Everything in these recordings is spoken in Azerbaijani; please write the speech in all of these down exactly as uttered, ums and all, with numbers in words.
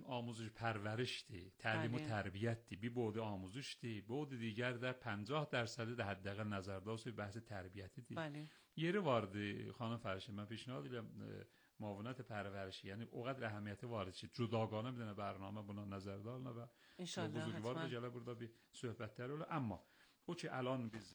آموزش پرورشdir، تعلیم و تربیتdir. Bir بعد آموزشdir، بعد دیگر در پنجاه درصد در حداقل نظرداست بحث تربیتیdir. بله. یری وارد خانم فرشید من پیشنهاد میدم معاونت پرورشی یعنی اوقات اهمیتی وارد شد جداگانه بدون برنامه بنا نظر دارن و ان شاء الله بزرگوار جلو burada bir söhbətlər olur. Amma o ki الان biz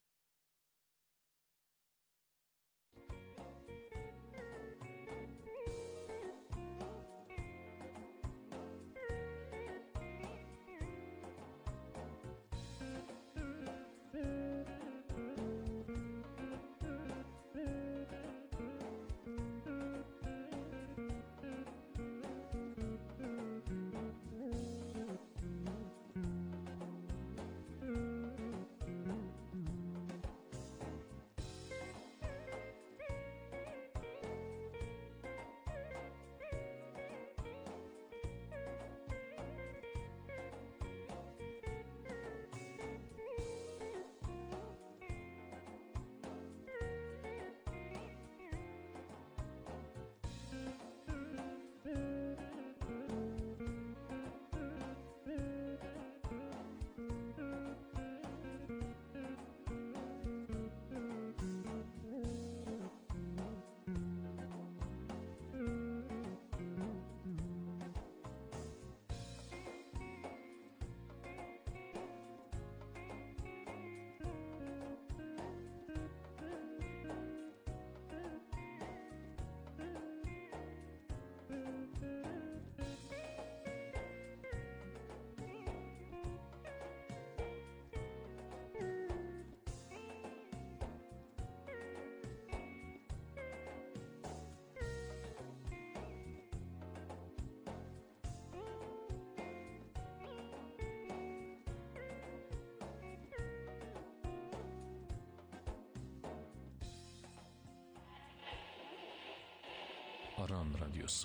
Aran Radyosu.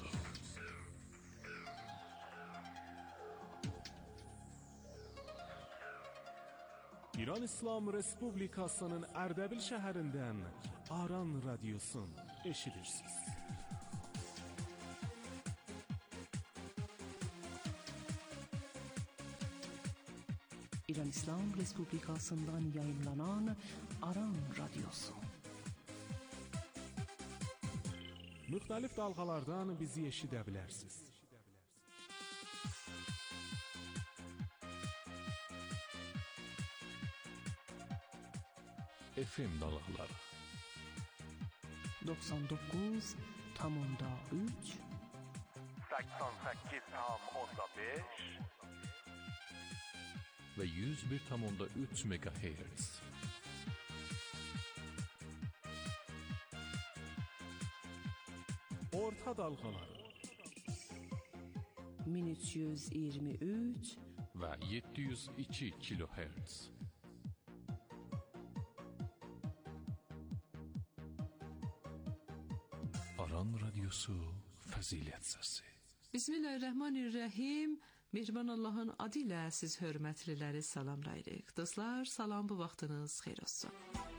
İran İslam Respublikasının Ərdəbil şəhərindən Aran Radyosun eşidirsiniz. İran İslam Respublikasından yayınlanan Aran Radyosu. Müxtəlif dalğalardan bizi eşidə bilərsiniz. F M dalğaları doksan dokuz nokta üç seksen sekiz nokta beş ve yüz bir nokta üç megahertz. Orta dalğaları min üç yüz iyirmi üç və yeddi yüz iki kilohertz. Aran Radyosu Fəzilət Səsi. Bismillahirrahmanirrahim. Mehriban Allahın adı ilə siz hörmətliləri salamlayırıq. Dostlar, salam, bu vaxtınız xeyir olsun.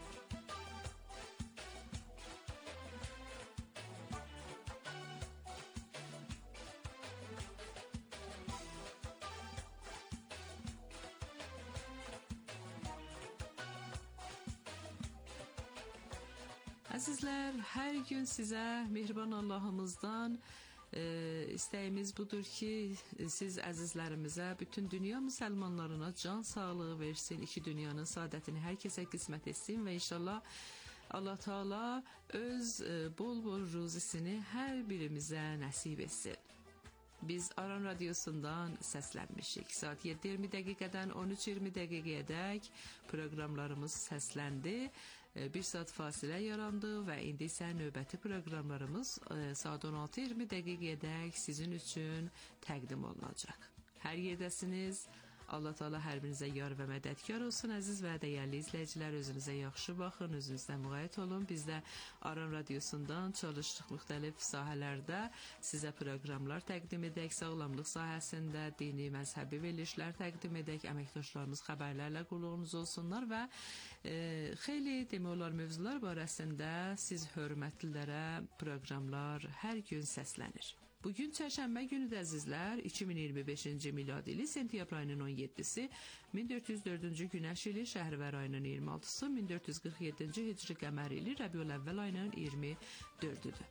Əzizlər, hər gün sizə Mehriban Allahımızdan e, istəyimiz budur ki, siz əzizlərimizə, bütün dünya müsəlmanlarına can sağlığı versin, iki dünyanın saadətini hər kəsə qismət etsin və inşallah Allah Teala öz e, bol-bol ruzisini hər birimizə nəsib etsin. Biz Aran Radyosu'ndan səslənmişik. Saat yeddi iyirmi dəqiqədən on üç iyirmi dəqiqəyədək proqramlarımız səsləndi. Bir saat fasilə yarandı və indi isə növbəti proqramlarımız saat on altı iyirmi dəqiqəyədək sizin üçün təqdim olunacaq. Hər yerdəsiniz. Allah Teala hər birinizə yar və mədədkar olsun. Əziz və dəyərli izləyicilər, özünüzə yaxşı baxın, özünüzlə müğayət olun. Biz də Aran Radyosu'ndan çalışdıq müxtəlif sahələrdə sizə proqramlar təqdim edək, sağlamlıq sahəsində dini, məzhəbi verilişlər təqdim edək, əməkdaşlarımız xəbərlərlə qulluğunuz olsunlar və e, xeyli demək olar mövzular barəsində siz hörmətlilərə proqramlar hər gün səslənir. Bugün çərşənbə günüdür əzizlər, iki min iyirmi beşinci miladi ili sentyabr ayının on yeddisi, min dörd yüz dördüncü günəş ili Şəhrivər ayının iyirmi altısı, min dörd yüz qırx yeddinci hicri qəmər ili Rəbiül-əvvəl ayının iyirmi dördüdür.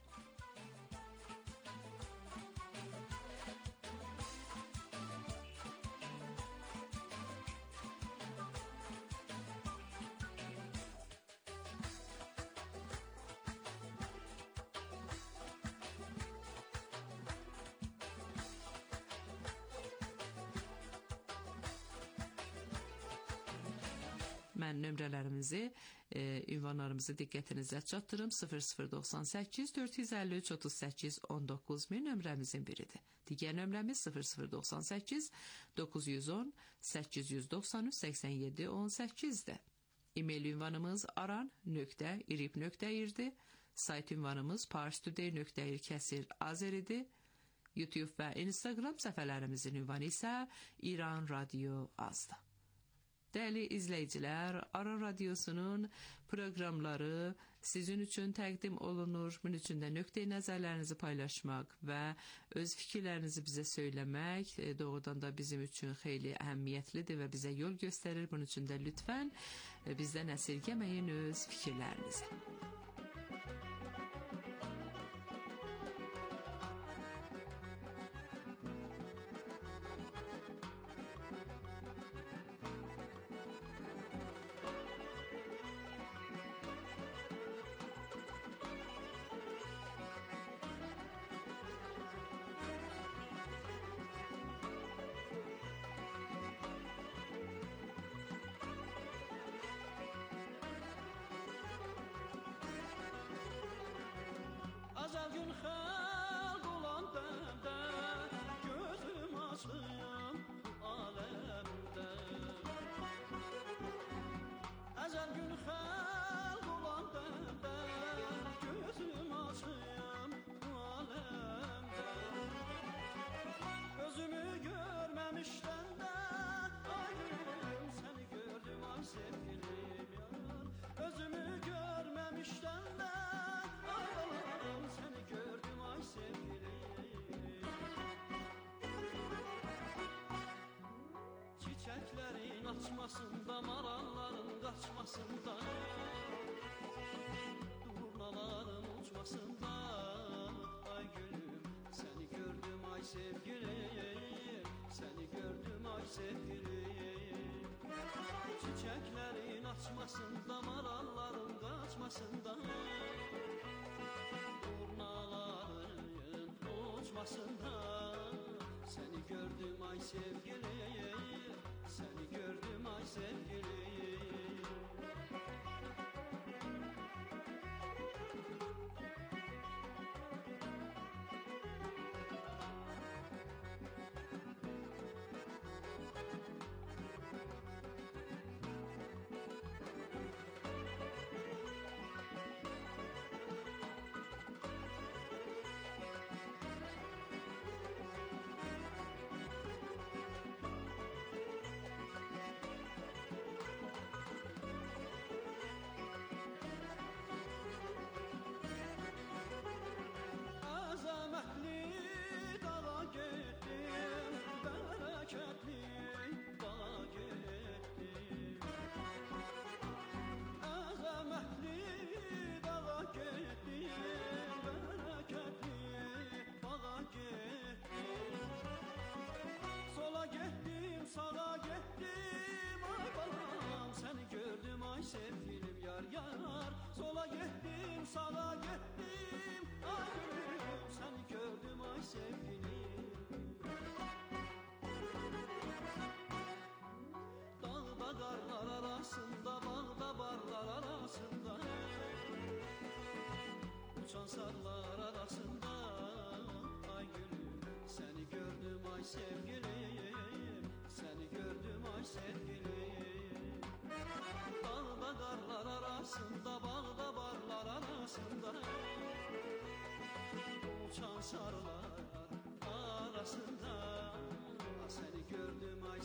Mən nömrələrimizi, e, ünvanlarımızı diqqətinizə çatdırım. sıfır sıfır doxsan səkkiz dörd yüz əlli üç otuz səkkiz on doqquz min nömrəmizin biridir. Digər nömrəmiz sıfır sıfır doxsan səkkiz doqquz yüz on səkkiz yüz doxsan üç səksən yeddi on səkkizdir. E-mail ünvanımız aran nöqtə irib nöqtə irdir. Sayt ünvanımız parstoday nöqtə ir kəsir azeridir. YouTube və Instagram səhifələrimizin ünvanı isə İran Radio azdır. Dəyərli izləyicilər, Aran Radiosunun proqramları sizin üçün təqdim olunur. Bunun üçün də nöqteyi nəzərlərinizi paylaşmaq və öz fikirlərinizi bizə söyləmək doğrudan da bizim üçün xeyli əhəmiyyətlidir və bizə yol göstərir. Bunun üçün də lütfən bizdən əsirgəməyin öz fikirlərinizi. Azal gün xalq olan dəmdə gözüm açdım aləmdə. Azal gün xalq olan dəmdə gözüm açdım aləmdə. Özümü görməmişdən də ayrım səni gördüm ay sevgilim yar. Özümü görməmişdən də səni gördüm ay sevgilim. Çiçəklərin açmasında, maralların qaçmasında, durnaların uçmasında, ay gülüm səni gördüm ay sevgilim. Səni gördüm ay sevgilim. Çiçəklərin açmasında, maralların qaçmasında, uçmasında seni gördüm ay sevgilim, seni gördüm ay sevgilim. Sevgilim yar yar, sola gittim sağa gittim, ay gülüm seni gördüm ay sevgilim. Dağda qarlar arasında, bağda barlar arasında, uçan sarlar arasında, ay gülüm seni gördüm ay sevgilim, seni gördüm ay sevgilim. Dağda qarlar arasında, bağda barlar arasında, uçan sarılar arasında, seni gördüm ay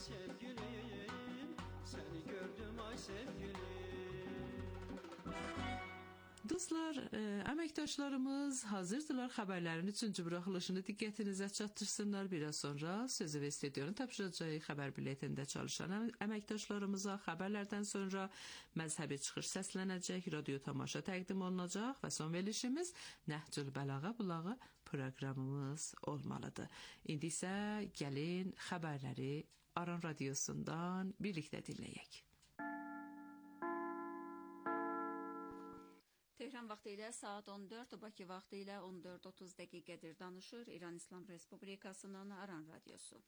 sevgilim, seni gördüm ay sevgilim. Dostlar, e, əməkdaşlarımız hazırdılar xəbərlərin üçüncü buraxılışını diqqətinizə çatdırsınlar. Biraz sonra sözü və stüdyonun tapşıracağı xəbər biletində çalışan əməkdaşlarımıza xəbərlərdən sonra məzhəbi çıxış səslənəcək, radio tamaşa təqdim olunacaq və son verilişimiz Nəhcül Bəlağa Bulağı proqramımız olmalıdır. İndi isə gəlin xəbərləri Aran Radiosundan birlikdə dinləyək. Tehran vaxtı ilə saat on dörd, Bakı vaxtı ilə on dörd otuz dəqiqədir danışır İran İslam Respublikasının Aran Radiosu.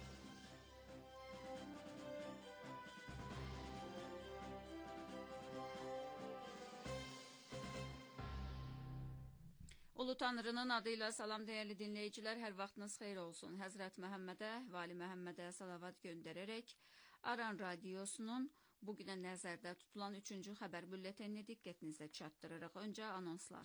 Ulu Tanrının adıyla salam değerli dinleyiciler, hər vaxtınız xeyir olsun. Həzrət Məhəmmədə, Vali Məhəmmədə salavat göndərərək Aran Radiosunun bugünə nəzərdə tutulan üçüncü xəbər bülletenini diqqətinizə çatdırırıq. Öncə anonslar.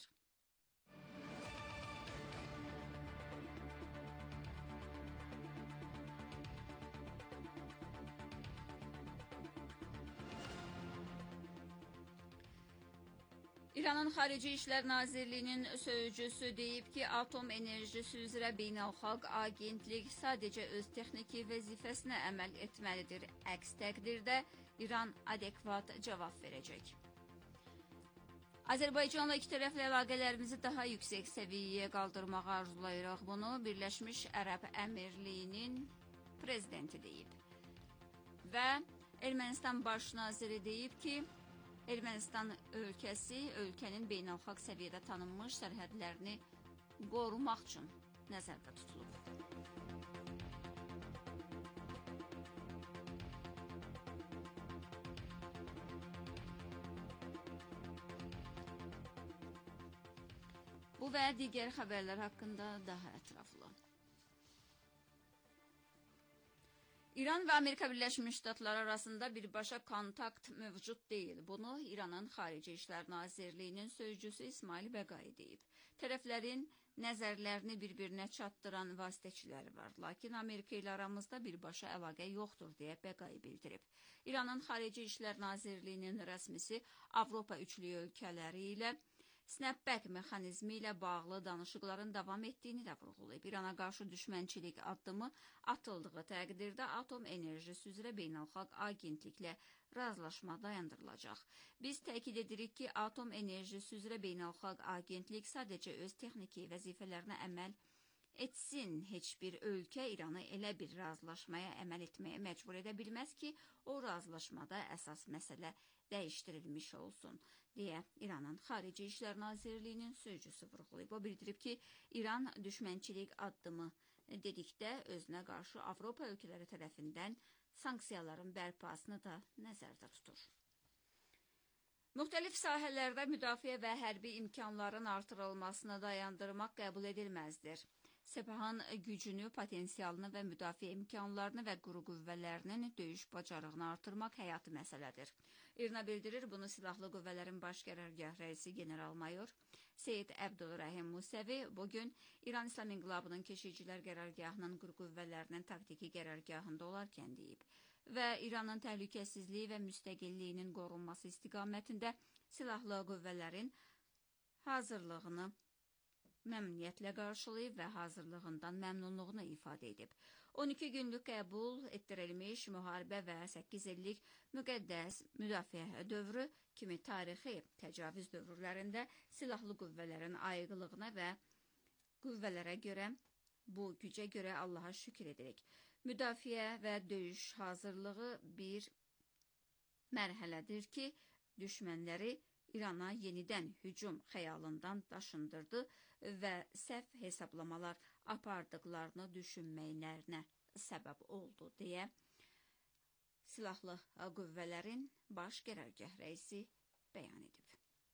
İranın Xarici İşlər Nazirliyinin sözcüsü deyib ki, atom enerjisi üzrə beynəlxalq agentlik sadəcə öz texniki vəzifəsinə əməl etməlidir. Əks təqdirdə İran adekvat cavab verəcək. Azərbaycanla iki tərəfli əlaqələrimizi daha yüksək səviyyəyə qaldırmağı arzulayırıq. Bunu Birləşmiş Ərəb Əmirliyinin prezidenti deyib. Və Ermənistan baş naziri deyib ki, Ermənistan ölkəsi ölkənin beynəlxalq səviyyədə tanınmış sərhədlərini qorumaq üçün nəzərdə tutulub. Bu və digər xəbərlər haqqında daha ətraflı. İran və Amerika Birləşmiş Ştatları arasında birbaşa kontakt mövcud deyil. Bunu İranın Xarici İşlər Nazirliyinin sözcüsü İsmail Bəqai deyib. Tərəflərin nəzərlərini bir-birinə çatdıran vasitəçilər var. Lakin Amerika ilə aramızda birbaşa əlaqə yoxdur, deyə Bəqai bildirib. İranın Xarici İşlər Nazirliyinin rəsmisi Avropa üçlü ölkələri ilə snapback mexanizmi ilə bağlı danışıqların davam etdiyini də vurğulayıb. İrana qarşı düşmənçilik addımı atıldığı təqdirdə atom enerjisi üzrə beynəlxalq agentliklə razılaşma dayandırılacaq. Biz təkid edirik ki, atom enerjisi üzrə beynəlxalq agentlik sadəcə öz texniki vəzifələrinə əməl etsin. Heç bir ölkə İranı elə bir razılaşmaya əməl etməyə məcbur edə bilməz ki, o razılaşmada əsas məsələ dəyişdirilmiş olsun, deyə İranın Xarici İşlər Nazirliyinin sözcüsü vurğulayıb. O bildirib ki, İran düşmənçilik addımı dedikdə özünə qarşı Avropa ölkələri tərəfindən sanksiyaların bərpasını da nəzərdə tutur. Müxtəlif sahələrdə müdafiə və hərbi imkanların artırılmasını dayandırmaq qəbul edilməzdir. Sepahın gücünü, potensialını və müdafiə imkanlarını və quru qüvvələrinin döyüş bacarığını artırmaq həyati məsələdir. İRNA bildirir, bunu Silahlı Qüvvələrin Baş Qərargah rəisi general-mayor Seyid Əbdülrəhim Musəvi bugün İran İslam İnqilabının Keşikçilər Qərargahının quru qüvvələrinin taktiki qərargahında olarkən deyib və İranın təhlükəsizliyi və müstəqilliyinin qorunması istiqamətində silahlı qüvvələrin hazırlığını məmnuniyyətlə qarşılayıb və hazırlığından məmnunluğunu ifadə edib. on iki günlük qəbul etdirilmiş müharibə və səkkiz illik müqəddəs müdafiə dövrü kimi tarixi təcavüz dövrlərində silahlı qüvvələrin ayıqlığına və qüvvələrə görə, bu gücə görə Allaha şükür edirik. Müdafiə və döyüş hazırlığı bir mərhələdir ki, düşmənləri İrana yenidən hücum xəyalından daşındırdı və səhv hesablamalar apardıqlarını düşünməklərinə səbəb oldu, deyə Silahlı Qüvvələrin Baş Qərargah rəisi bəyan edib.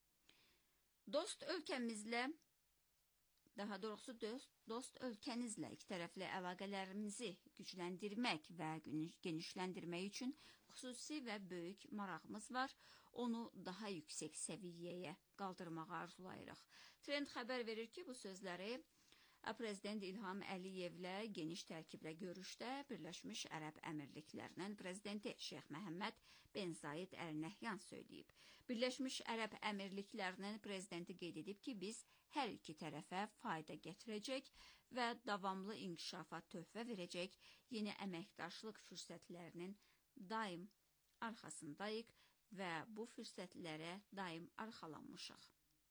Dost ölkəmizlə Daha doğrusu dost, dost ölkənizlə iki tərəfli əlaqələrimizi gücləndirmək və genişləndirmək üçün xüsusi və böyük marağımız var. Onu daha yüksək səviyyəyə qaldırmağı arzulayırıq. Trend xəbər verir ki, bu sözləri Prezident İlham Əliyevlə geniş tərkiblə görüşdə Birləşmiş Ərəb Əmirliklərinin prezidenti Şeyx Məhəmməd bin Zayed Əl Nəhyan söyləyib. Birləşmiş Ərəb Əmirliklərinin prezidenti qeyd edib ki, biz hər iki tərəfə fayda gətirəcək və davamlı inkişafa töhfə verəcək yeni əməkdaşlıq fürsətlərinin daim arxasındayıq və bu fürsətlərə daim arxalanmışıq.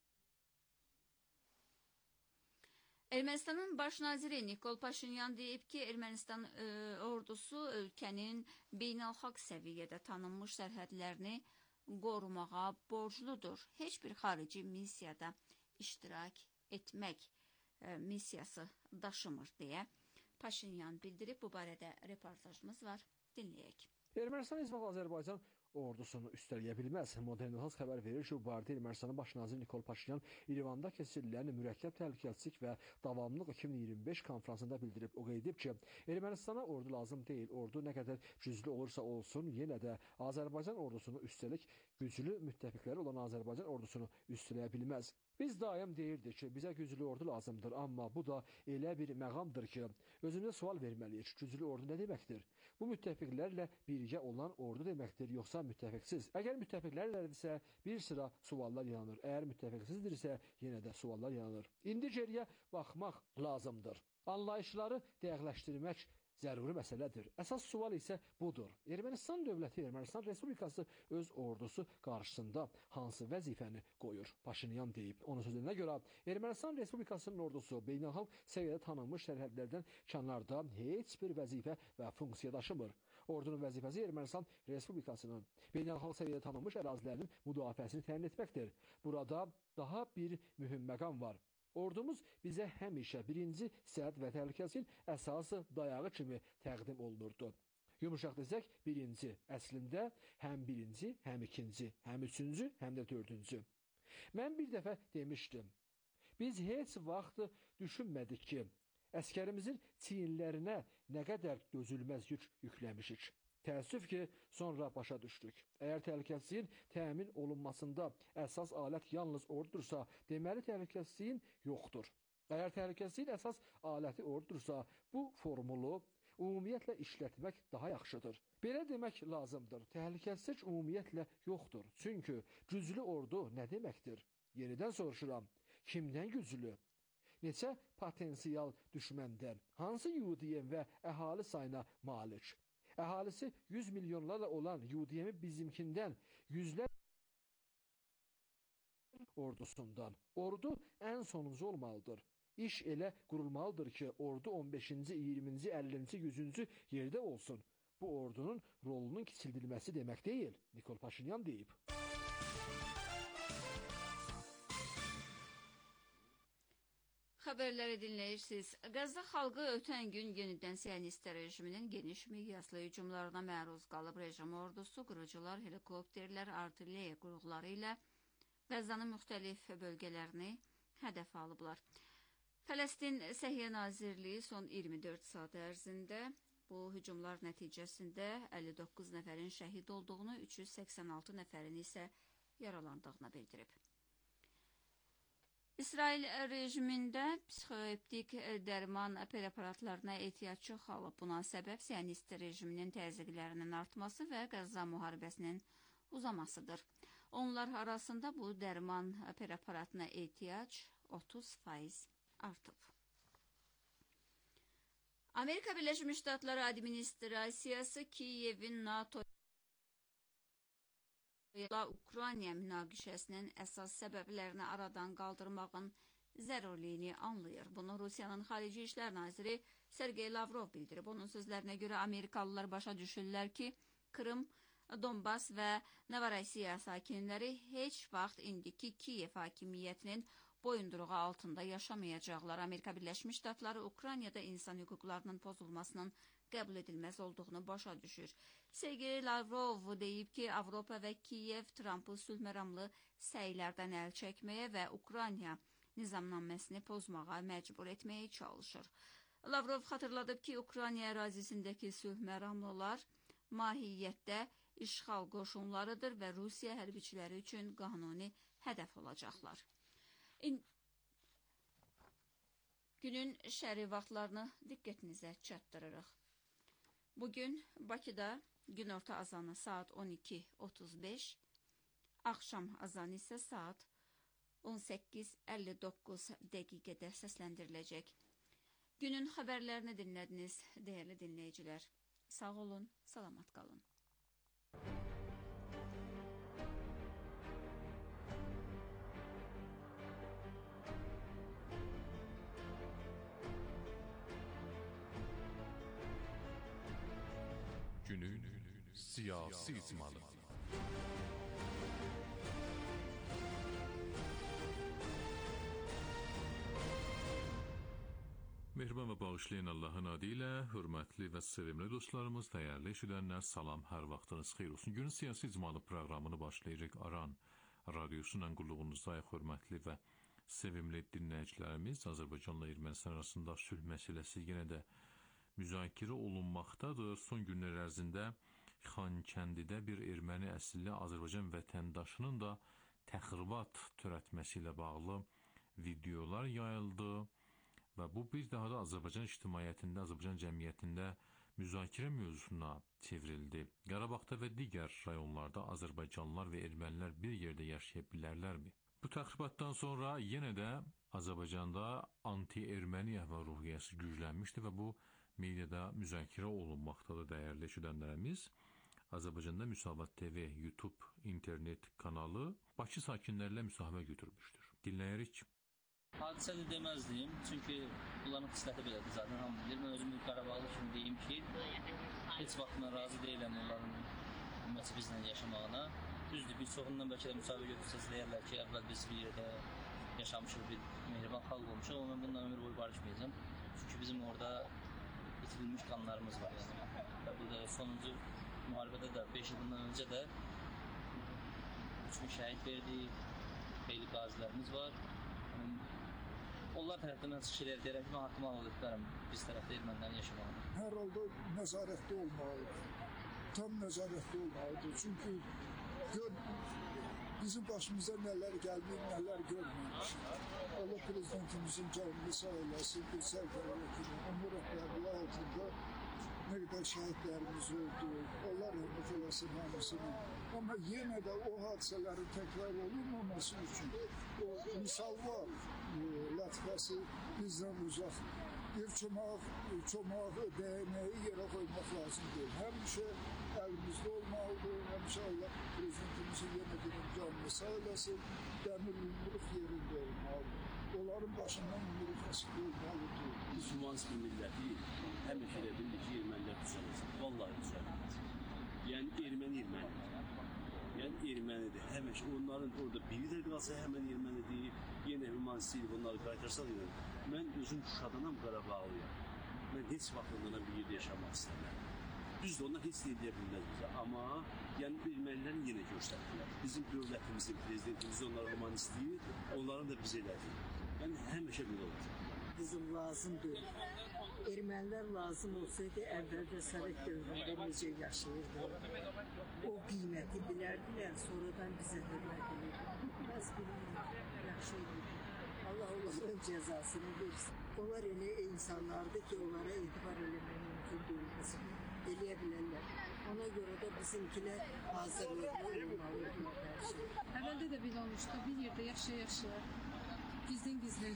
Ermənistanın baş naziri Nikol Paşinyan deyib ki, Ermənistan e, ordusu ölkənin beynəlxalq səviyyədə tanınmış sərhədlərini qorumağa borcludur. Heç bir xarici missiyada iştirak etmək e, missiyası daşımır deyə Paşinyan bildirib. Bu barədə reportajımız var. Dinləyək. Ermənistan heç vaxt Azərbaycan ordusunu üstələyə bilməz. Modern News xəbər verir ki, bu barədə Ermənistanın baş naziri Nikol Paşinyan İrəvanda keçirilən mürəkkəb təhlükəsizlik və davamlılıq iki min iyirmi beş konfransında bildirib. O qeyd edib ki, Ermənistana ordu lazım deyil. Ordu nə qədər güclü olursa olsun, yenə də Azərbaycan ordusunu üstəlik güclü müttəfiqləri olan Azərbaycan ordusunu üstələyə bilməz. Biz daim deyirdik ki, bizə güclü ordu lazımdır, amma bu da elə bir məqamdır ki, özümüzə sual verməliyik. Güclü ordu nə deməkdir? Bu müttəfiqlərlə birgə olan ordu deməkdir, yoxsa müttəfiqsiz? Əgər müttəfiqlərlədirsə, bir sıra suallar yanır. Əgər müttəfiqsizdirsə, yenə də suallar yanır. İndi geriyə baxmaq lazımdır. Anlayışları dəqiqləşdirmək zəruri məsələdir. Əsas sual isə budur. Ermənistan dövləti, Ermənistan Respublikası öz ordusu qarşısında hansı vəzifəni qoyur? Paşinyan deyib. Onun sözünə görə Ermənistan Respublikasının ordusu beynəlxalq səviyyədə tanınmış sərhədlərdən kənarda heç bir vəzifə və funksiya daşımır. Ordunun vəzifəsi Ermənistan Respublikasının beynəlxalq səviyyədə tanınmış ərazilərinin müdafiəsini təmin etməkdir. Burada daha bir mühüm məqam var. Ordumuz bizə həmişə birinci səhət və təhlükəsinin əsası dayağı kimi təqdim olunurdu. Yumuşaq desək, birinci, əslində həm birinci, həm ikinci, həm üçüncü, həm də dördüncü. Mən bir dəfə demişdim, biz heç vaxt düşünmədik ki, əskərimizin çiyinlərinə nə qədər dözülməz yük yükləmişik. Təəssüf ki, sonra başa düşdük. Əgər təhlükəsizliyin təmin olunmasında əsas alət yalnız ordudursa, deməli təhlükəsizliyin yoxdur. Əgər təhlükəsizliyin əsas aləti ordudursa, bu formulu ümumiyyətlə işlətmək daha yaxşıdır. Belə demək lazımdır. Təhlükəsizlik ümumiyyətlə yoxdur. Çünki güclü ordu nə deməkdir? Yenidən soruşuram. Kimdən güclü? Neçə potensial düşməndən? Hansı U D M və əhali sayına malik? Əhalisi yüz milyonlarla olan U D M-i bizimkindən yüzlər ordusundan. Ordu ən sonuncu olmalıdır. İş elə qurulmalıdır ki, ordu on beşinci, iyirminci, əllinci, yüzüncü yerdə olsun. Bu ordunun rolunun kiçildilməsi demək deyil, Nikol Paşinyan deyib. Xəbərləri dinləyirsiniz. Qəzza xalqı ötən gün yenidən Siyonist rejiminin geniş miqyaslı hücumlarına məruz qalıb. Rejim ordusu, qırıcılar, helikopterlər, artilleriya qurğuları ilə Qəzzanın müxtəlif bölgələrini hədəf alıblar. Fələstin Səhiyyə Nazirliyi son iyirmi dörd saat ərzində bu hücumlar nəticəsində əlli doqquz nəfərin şəhid olduğunu, üç yüz səksən altı nəfərin isə yaralandığını bildirib. İsrail rejimində psixoeptik dərman preparatlarına ehtiyac çoxalıb. Buna səbəb Siyonist rejiminin təzyiqlərinin artması və Qəzza müharibəsinin uzamasıdır. Onlar arasında bu dərman preparatına ehtiyac otuz faiz artıb. Amerika Birləşmiş Ştatları administrasiyası Kiyevin NATO Ukrayna münaqişəsinin əsas səbəblərini aradan qaldırmağın zərurliyini anlayır. Bunu Rusiyanın Xarici İşlər Naziri Sergey Lavrov bildirib. Onun sözlərinə görə Amerikalılar başa düşürlər ki, Krım, Donbas və Novorosiya sakinləri heç vaxt indiki Kiyev hakimiyyətinin boyunduruğu altında yaşamayacaqlar. Amerika Birləşmiş Ştatları Ukraynada insan hüquqlarının pozulmasının qəbul edilməz olduğunu başa düşür. Sergey Lavrov deyib ki, Avropa və Kiyev Trampı sülhməramlı səylərdən əl çəkməyə və Ukrayna nizamnaməsini pozmağa məcbur etməyə çalışır. Lavrov xatırladıb ki, Ukrayna ərazisindəki sülhməramlılar mahiyyətdə işğal qoşunlarıdır və Rusiya hərbiçiləri üçün qanuni hədəf olacaqlar. İn Günün şəri vaxtlarını diqqətinizə çatdırırıq. Bugün Bakıda günorta azanı saat on iki otuz beş, axşam azanı isə saat on səkkiz əlli doqquz dəqiqədə səsləndiriləcək. Günün xəbərlərini dinlədiniz, dəyərli dinləyicilər. Sağ olun, salamat qalın. Günün siyasi icmalı. Mehriban və bağışlayan Allahın adı ilə hörmətli və sevimli dostlarımız, dəyərli eşidənlər, salam, hər vaxtınız xeyir olsun. Günün siyasi icmalı proqramını başlayırıq. Aran radiosunun qulluğunuzdayıq, hörmətli və sevimli dinləyicilərimiz. Azərbaycanla Ermənistan arasında sülh məsələsi yenə də müzakirə olunmaqdadır. Son günlər ərzində Xankəndidə bir erməni əsilli Azərbaycan vətəndaşının da təxribat törətməsi ilə bağlı videolar yayıldı. Və bu bir daha da Azərbaycan ictimaiyyətində, Azərbaycan cəmiyyətində müzakirə mövzusuna çevrildi. Qarabağda və digər rayonlarda Azərbaycanlılar və ermənilər bir yerdə yaşaya bilərlərmi? Bu təxribatdan sonra yenə də Azərbaycanda anti-erməni əhval-ruhiyyəsi güclənmişdi və bu mediada müzakirə olunmaqdadır, dəyərli eşidənlərimiz. Azərbaycanda Müsavat T V YouTube internet kanalı Bakı sakinlərlə müsahibə götürmüşdür. Dinləyirik. Hadisə də deməzdim, çünki bunların xisləti belədir zaten, hamı bilir. Mən özüm bir Qarabağlı kimi deyim ki, heç vaxt mən razı deyiləm onların ümməti bizlə yaşamağına. Düzdür, bir çoxundan bəlkə də müsahibə götürsəz deyərlər ki, əvvəl biz bir yerdə yaşamışıq, bir mehriban xalq olmuşuq, amma mən bundan ömür boyu barışmayacağım. Çünki bizim orada itirilmiş qanlarımız var. Yəni. Və bu da sonuncu müharibədə də beş il bundan öncə də üç min şəhid verdik, xeyli qazilərimiz var. Onlar tərəfindən çıxış eləyər deyərək, mən haqqımı aldıqlarım biz tərəfdə ermənilərin yaşamağına. Hər halda nəzarətdə olmalıdır, tam nəzarətdə olmalıdır. Çünki gör, bizim başımıza nələr gəlmir, nələr görmürmüş. Allah prezidentimizin canını sağ eləsin, bir sərkərə kimi, onun rəhbərliyi altında nə qədər şəhidlərimiz oldu, Allah rəhmət eləsin hamısını. Amma yenə də o hadisələrin təkrar olunmaması üçün o misallar lətifəsi bizdən uzaq. Bir çomaq, çomaq dəyənəyi yerə qoymaq lazımdır. Həmişə əlimizdə olmalıdır, həmişə Allah prezidentimizin yenə deyim canını sağ eləsin, dəmir yumruq yerində olmalıdır. Onların başından yumruq asılı olmalıdır. Biz humanist bir milləti həmişə elə bildik ki, ermənilər düzəlməsin. Vallahi düzəlməz. Yəni erməni ermənidir. Yəni ermənidir. Həmişə onların orada biri də qalsa həmən ermənidir. Yenə humanist deyil, onları qaytarsaq ilə. Mən özüm Şuşadanam, Qarabağlıyam. Mən heç vaxt onlarla bir yerdə yaşamaq istəmirəm. Düzdür, onlar heç nə edə bilməz bizə. Amma yəni ermənilərini yenə göstərdilər. Bizim dövlətimizin, prezidentimizin onlara humanist deyil, onların da bizə elədir. Yəni həmişə belə olacaq. Bizim lazımdır. Ermənilər lazım olsaydı əvvəldə Sovet dövründə necə yaşayırdı. O qiyməti bilərdilər, sonradan bizə hörmət edirdi. Bəs bilmirəm, yaxşı edirdi. Allah onların cəzasını versin. Onlar elə insanlardır ki, onlara etibar eləmək mümkün deyilməz. Eləyə bilərlər. Ona görə də bizimkilər hazırlıqlı olmalıdırlar hər şey. Əvvəldə də belə olmuşdu, bir yerdə yaşaya-yaşaya, gizlin-gizlin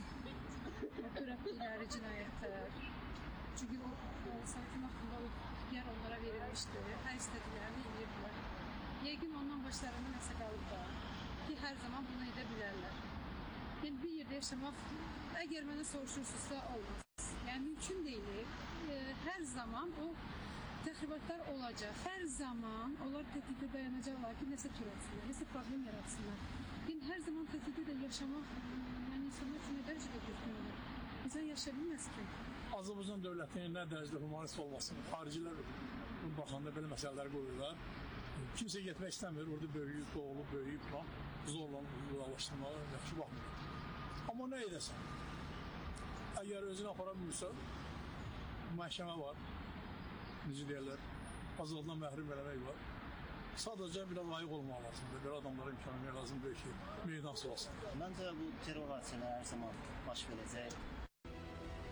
törətdikləri cinayətlər. Çünki o, o Sovetin vaxtında o yer onlara verilmişdi, hər istədiklərini edirdilər. Yəqin ondan başlarında nəsə qalıb da ki, hər zaman bunu edə bilərlər. Yəni bir yerdə yaşamaq, əgər mənə soruşursunuzsa, olmaz. Yəni mümkün deyil. E, hər zaman o təxribatlar olacaq. Hər zaman onlar təhdiddə dayanacaqlar ki, nəsə törətsınlər, nəsə problem yaratsınlar. Yəni hər zaman təhdiddə də yaşamaq, yəni insanlar üçün nə dərəcədə düzgündür. İnsan yaşaya bilməz ki. Azərbaycan dövlətinin nə dərəcədə humanist olmasını xaricilər baxanda belə məsələlər qoyurlar. Kimsə getmək istəmir, orada böyüyüb, doğulub, böyüyüb, zorla uzaqlaşdırmağa yaxşı baxmır. Amma nə edəsən? Əgər özünü apara bilmirsən, məhkəmə var, necə deyərlər, azadlıqdan məhrum eləmək var. Sadəcə biraz layiq olmaq lazımdır, bir adamlara imkan vermək lazımdır ki, meydan olsun. Məncə bu terror hadisələri hər zaman baş verəcək.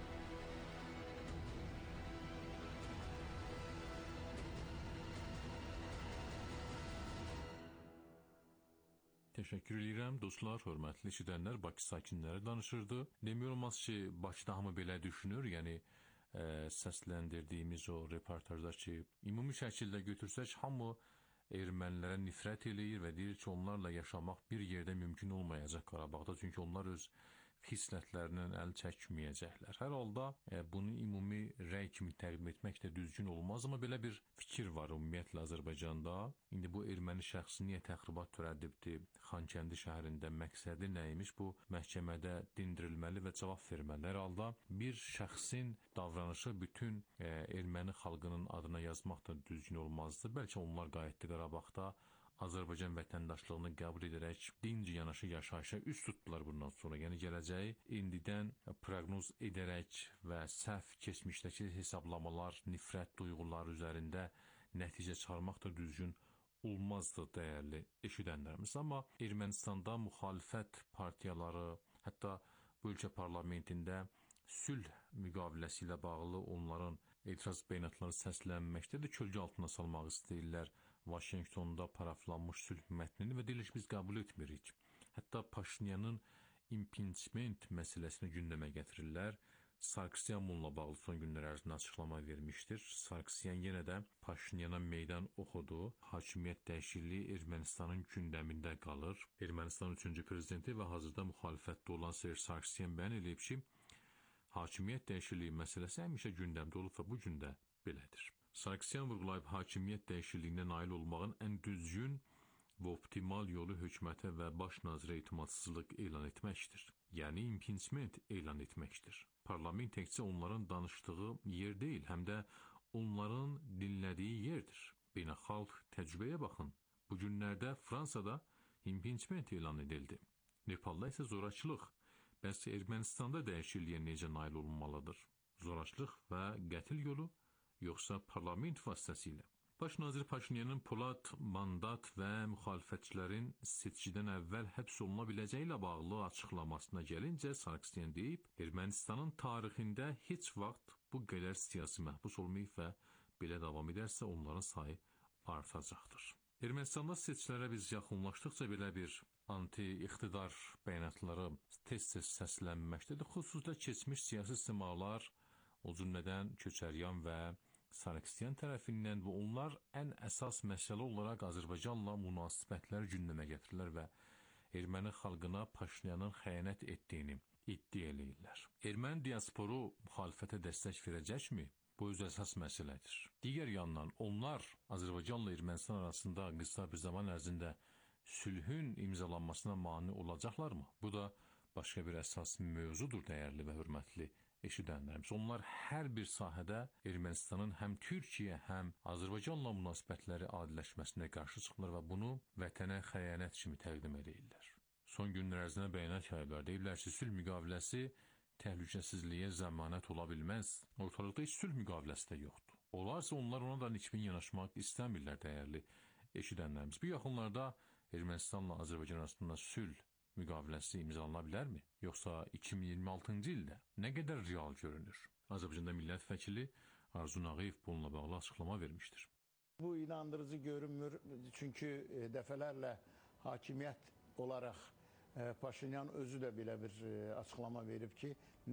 Təşəkkür edirəm. Dostlar, hörmətli eşidənlər, Bakı sakinləri danışırdı. Demək olmaz ki, Bakıda hamı belə düşünür. Yəni ə, səsləndirdiyimiz o reportajda ki, ümumi şəkildə götürsək, hamı ermənilərə nifrət eləyir və deyir ki, onlarla yaşamaq bir yerdə mümkün olmayacaq Qarabağda. Çünki onlar öz xislətlərindən əl çəkməyəcəklər. Hər halda e, bunu ümumi rəy kimi təqdim etmək də düzgün olmaz, amma belə bir fikir var ümumiyyətlə Azərbaycanda. İndi bu erməni şəxsi niyə təxribat törədibdi Xankəndi şəhərində, məqsədi nə imiş, bu məhkəmədə dindirilməli və cavab verməli. Hər halda bir şəxsin davranışı bütün e, erməni xalqının adına yazmaq da düzgün olmazdı. Bəlkə onlar qayıtdı Qarabağda Azərbaycan vətəndaşlığını qəbul edərək dinc yanaşı yaşayışa üst tutdular bundan sonra. Yəni gələcəyi indidən proqnoz edərək və səhv keçmişdəki hesablamalar, nifrət duyğuları üzərində nəticə çıxarmaq da düzgün olmazdı dəyərli eşidənlərimiz. Amma Ermənistanda müxalifət partiyaları, hətta bu ölkə parlamentində sülh müqaviləsi ilə bağlı onların etiraz bəyanatları səslənməkdədir, kölgə altına salmaq istəyirlər Vaşinqtonda paraflanmış sülh mətnini və deyilir ki, biz qəbul etmirik. Hətta Paşinyanın impeachment məsələsini gündəmə gətirirlər. Sarkisyan bununla bağlı son günlər ərzində açıqlama vermişdir. Sarkisyan yenə də Paşinyana meydan oxudu. Hakimiyyət dəyişikliyi Ermənistanın gündəmində qalır. Ermənistanın üçüncü prezidenti və hazırda müxalifətdə olan Serj Sarkisyan bəyan edib ki, hakimiyyət dəyişikliyi məsələsi həmişə gündəmdə olub və bu gün də belədir. Sarkisyan vurğulayıb hakimiyyət dəyişikliyinə nail olmağın ən düzgün və optimal yolu hökumətə və baş nazirə etimadsızlıq elan etməkdir. Yəni impeachment elan etməkdir. Parlament təkcə onların danışdığı yer deyil, həm də onların dinlədiyi yerdir. Beynəlxalq təcrübəyə baxın. Bu günlərdə Fransada impeachment elan edildi. Nepalda isə zorakılıq. Bəs Ermənistanda dəyişikliyə necə nail olunmalıdır? Zorakılıq və qətl yolu, yoxsa parlament vasitəsilə? Baş nazir Paşinyanın Polad, mandat və müxalifətçilərin seçkidən əvvəl həbs oluna biləcəyi ilə bağlı açıqlamasına gəlincə, Sarkisyan deyib, Ermənistanın tarixində heç vaxt bu qədər siyasi məhbus olmayıb və belə davam edərsə onların sayı artacaqdır. Ermənistanda seçkilərə biz yaxınlaşdıqca belə bir anti-iqtidar bəyanatları tez-tez səslənməkdədir. Xüsusilə keçmiş siyasi istimalar, o cümlədən Köçəryan və Sarkisyan tərəfindən və onlar ən əsas məsələ olaraq Azərbaycanla münasibətləri gündəmə gətirirlər və erməni xalqına Paşinyanın xəyanət etdiyini iddia eləyirlər. Erməni diasporu müxalifətə dəstək verəcəkmi? Bu öz əsas məsələdir. Digər yandan onlar Azərbaycanla Ermənistan arasında qısa bir zaman ərzində sülhün imzalanmasına mane olacaqlarmı? Bu da başqa bir əsas mövzudur dəyərli və hörmətli eşidənlərimiz. Onlar hər bir sahədə Ermənistanın həm Türkiyə, həm Azərbaycanla münasibətləri adiləşməsinə qarşı çıxırlar və bunu vətənə xəyanət kimi təqdim edirlər. Son günlər ərzində bəyanat yayıblar. Deyirlər ki, sülh müqaviləsi təhlükəsizliyə zəmanət ola bilməz. Ortalıqda heç sülh müqaviləsi də yoxdur. Olarsa onlar ona da nikbin yanaşmaq istəmirlər dəyərli eşidənlərimiz. Bu yaxınlarda Ermənistanla Azərbaycan arasında sülh müqaviləsi imzalana bilərmi? Yoxsa iki min iyirmi altıncı ildə nə qədər real görünür? Azərbaycanda millət vəkili Arzu Nağıyev bununla bağlı açıqlama vermişdir. Bu inandırıcı görünmür, çünki dəfələrlə hakimiyyət olaraq Paşinyan özü də belə bir açıqlama verib ki,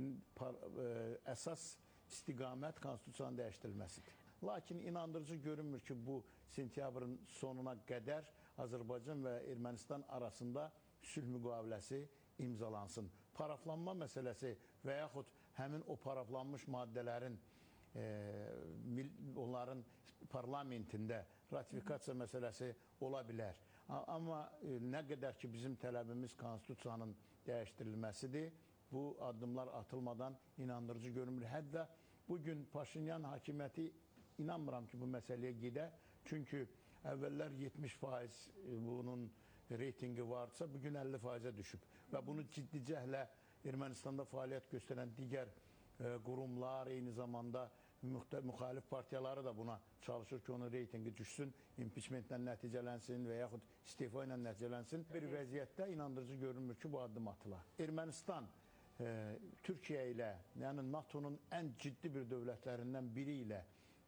əsas istiqamət konstitusiyanın dəyişdirilməsidir. Lakin inandırıcı görünmür ki, bu sentyabrın sonuna qədər Azərbaycan və Ermənistan arasında sülh müqaviləsi imzalansın. Paraflanma məsələsi və yaxud həmin o paraflanmış maddələrin e, onların parlamentində ratifikasiya məsələsi ola bilər. Amma e, nə qədər ki bizim tələbimiz konstitusiyanın dəyişdirilməsidir, bu addımlar atılmadan inandırıcı görünmür. Hətta bugün Paşinyan hakimiyyəti inanmıram ki bu məsələyə gedə. Çünki əvvəllər yetmiş faiz bunun reytingi varsa, bugün əlli faizə düşüb. Və bunu ciddi cəhlə Ermənistanda fəaliyyət göstərən digər e, qurumlar, eyni zamanda müxalif partiyaları da buna çalışır ki, onun reytingi düşsün, impeachmentlə nəticələnsin və yaxud istifa ilə nəticələnsin. Bir vəziyyətdə inandırıcı görünmür ki, bu addım atılar. Ermənistan e, Türkiyə ilə, yəni NATO'nun ən ciddi bir dövlətlərindən biri ilə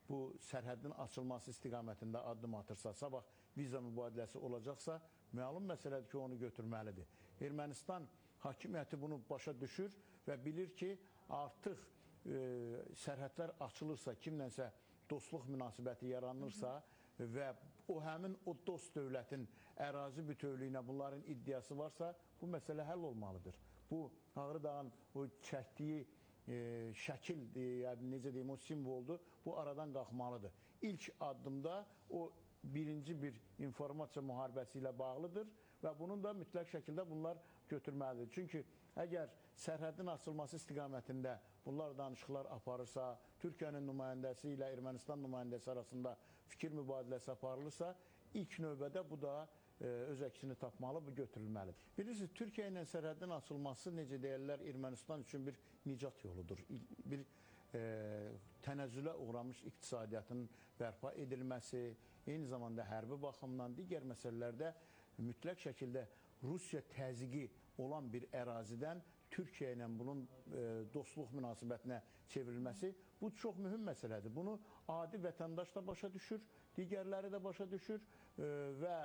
bu sərhədin açılması istiqamətində addım atırsa, sabah viza mübadiləsi olacaqsa, məlum məsələdir ki, onu götürməlidir. Ermənistan hakimiyyəti bunu başa düşür və bilir ki, artıq e, sərhədlər açılırsa, kimlənsə dostluq münasibəti yaranırsa və o həmin o dost dövlətin ərazi bütövlüyünə bunların iddiası varsa, bu məsələ həll olmalıdır. Bu, Ağrı Dağın o çəkdiyi e, şəkil, e, necə deyim, o simvoldur, bu aradan qalxmalıdır. İlk addımda o birinci bir informasiya müharibəsi ilə bağlıdır və bunun da mütləq şəkildə bunlar götürməlidir. Çünki əgər sərhədin açılması istiqamətində bunlar danışıqlar aparırsa, Türkiyənin nümayəndəsi ilə Ermənistan nümayəndəsi arasında fikir mübadiləsi aparılırsa, ilk növbədə bu da e, öz əksini tapmalı, bu götürülməlidir. Bilirsiniz, Türkiyə ilə sərhədin açılması, necə deyirlər, Ermənistan üçün bir nicat yoludur. Bir e, tənəzzülə uğramış iqtisadiyyatın bərpa edilməsi, eyni zamanda hərbi baxımdan digər məsələlərdə mütləq şəkildə Rusiya təzyiqi olan bir ərazidən Türkiyə ilə bunun e, dostluq münasibətinə çevrilməsi, bu çox mühüm məsələdir. Bunu adi vətəndaş da başa düşür, digərləri də başa düşür e, və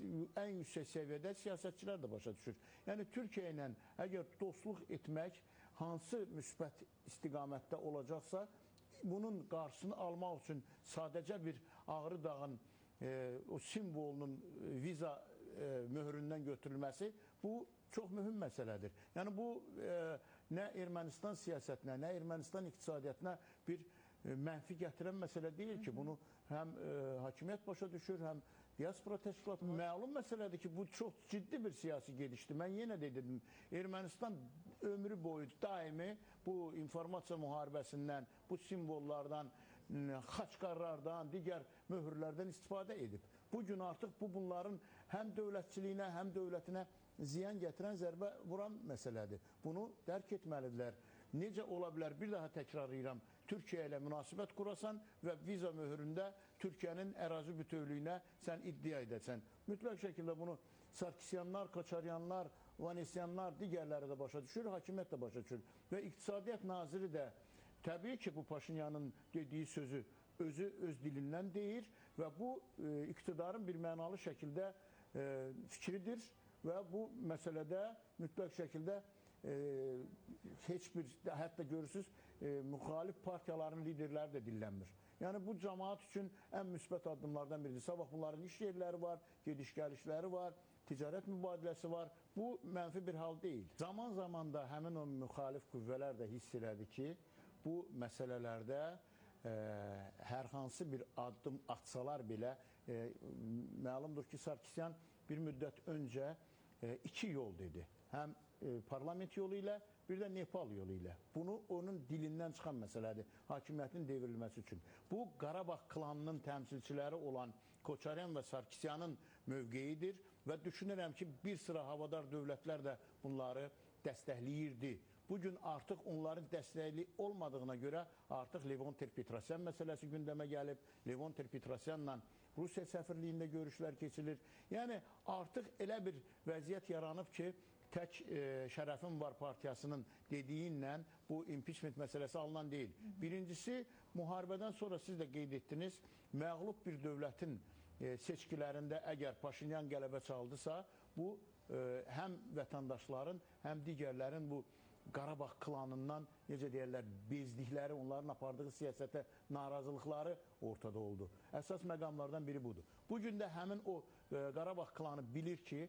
ən yüksək səviyyədə siyasətçilər də başa düşür. Yəni, Türkiyə ilə əgər dostluq etmək hansı müsbət istiqamətdə olacaqsa, bunun qarşısını almaq üçün sadəcə bir Ağrı Dağın e, o simvolunun viza e, möhründən götürülməsi, bu çox mühüm məsələdir. Yəni, bu e, nə Ermənistan siyasətinə, nə Ermənistan iqtisadiyyatına bir e, mənfi gətirən məsələ deyil ki, bunu həm e, hakimiyyət başa düşür, həm diaspora təşkilatı. Məlum məsələdir ki, bu çox ciddi bir siyasi gedişdir. Mən yenə də dedim, Ermənistan ömrü boyu daimi bu informasiya müharibəsindən, bu simvollardan, xaçqarlardan, digər möhürlərdən istifadə edib. Bugün artıq bu bunların həm dövlətçiliyinə, həm dövlətinə ziyan gətirən, zərbə vuran məsələdir. Bunu dərk etməlidirlər. Necə ola bilər, bir daha təkrarlayıram, Türkiyə ilə münasibət qurasan və viza möhüründə Türkiyənin ərazi bütövlüyünə sən iddia edəsən. Mütləq şəkildə bunu Sarkisyanlar, Koçaryanlar, Vanesyanlar, digərləri də başa düşür, hakimiyyət də başa düşür. Və İqtisadiyyat Naziri də təbii ki, bu Paşinyanın dediyi sözü özü öz dilindən deyir və bu e, iqtidarın bir mənalı şəkildə e, fikridir və bu məsələdə mütləq şəkildə e, heç bir, hətta görürsünüz, e, müxalif partiyaların liderləri də dillənmir. Yəni, bu cəmaat üçün ən müsbət addımlardan biridir. Sabah bunların iş yerləri var, gediş-gəlişləri var, ticarət mübadiləsi var. Bu mənfi bir hal deyil. Zaman-zaman da həmin o müxalif qüvvələr də hiss elədi ki, bu məsələlərdə e, hər hansı bir addım atsalar belə, e, məlumdur ki, Sarkisyan bir müddət öncə e, iki yol dedi. Həm e, parlament yolu ilə, bir də Nepal yolu ilə. Bunu onun dilindən çıxan məsələdir, hakimiyyətin devrilməsi üçün. Bu, Qarabağ klanının təmsilçiləri olan Koçaryan və Sarkisyanın mövqeyidir və düşünürəm ki, bir sıra havadar dövlətlər də bunları dəstəkləyirdi. Bugün artıq onların dəstəkli olmadığına görə artıq Levon Ter-Petrosyan məsələsi gündəmə gəlib. Levon Ter-Petrosyanla Rusiya səfirliyində görüşlər keçilir. Yəni, artıq elə bir vəziyyət yaranıb ki, tək e, Şərəfim var partiyasının dediyinlə bu impeachment məsələsi alınan deyil. Birincisi, müharibədən sonra siz də qeyd etdiniz, məğlub bir dövlətin e, seçkilərində əgər Paşinyan qələbə çaldısa, bu e, həm vətəndaşların, həm digərlərin bu Qarabağ klanından, necə deyərlər, bezdikləri, onların apardığı siyasətə narazılıqları ortada oldu. Əsas məqamlardan biri budur. Bugün də həmin o e, Qarabağ klanı bilir ki,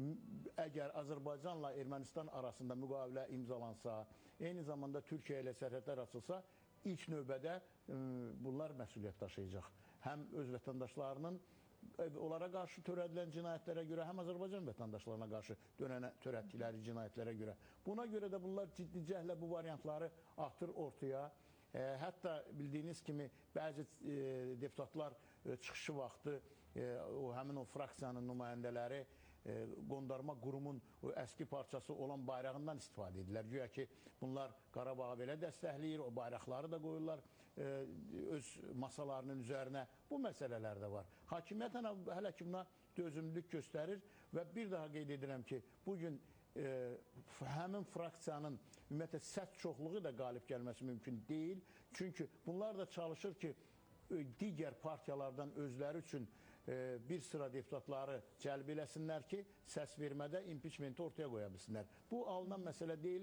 əgər Azərbaycanla Ermənistan arasında müqavilə imzalansa, eyni zamanda Türkiyə ilə sərhədlər açılsa, ilk növbədə e, bunlar məsuliyyət daşıyacaq. Həm öz vətəndaşlarının onlara qarşı törədilən cinayətlərə görə, həm Azərbaycan vətəndaşlarına qarşı dönənə törətdikləri cinayətlərə görə. Buna görə də bunlar ciddi cəhlə bu variantları atır ortaya. E, hətta bildiyiniz kimi bəzi e, deputatlar e, çıxışı vaxtı e, o, həmin o fraksiyanın nümayəndələri e, qondarma qurumun o əski parçası olan bayrağından istifadə edirlər. Güya ki, bunlar Qarabağı belə dəstəkləyir, o bayraqları da qoyurlar e, öz masalarının üzərinə. Bu məsələlər də var. Hakimiyyət hələ ki buna dözümlülük göstərir və bir daha qeyd edirəm ki, bugün e, həmin fraksiyanın ümumiyyətlə səs çoxluğu da qalib gəlməsi mümkün deyil. Çünki bunlar da çalışır ki, digər partiyalardan özləri üçün bir sıra deputatları cəlb eləsinlər ki, səs vermədə impiçmenti ortaya qoya bilsinlər. Bu alınan məsələ deyil.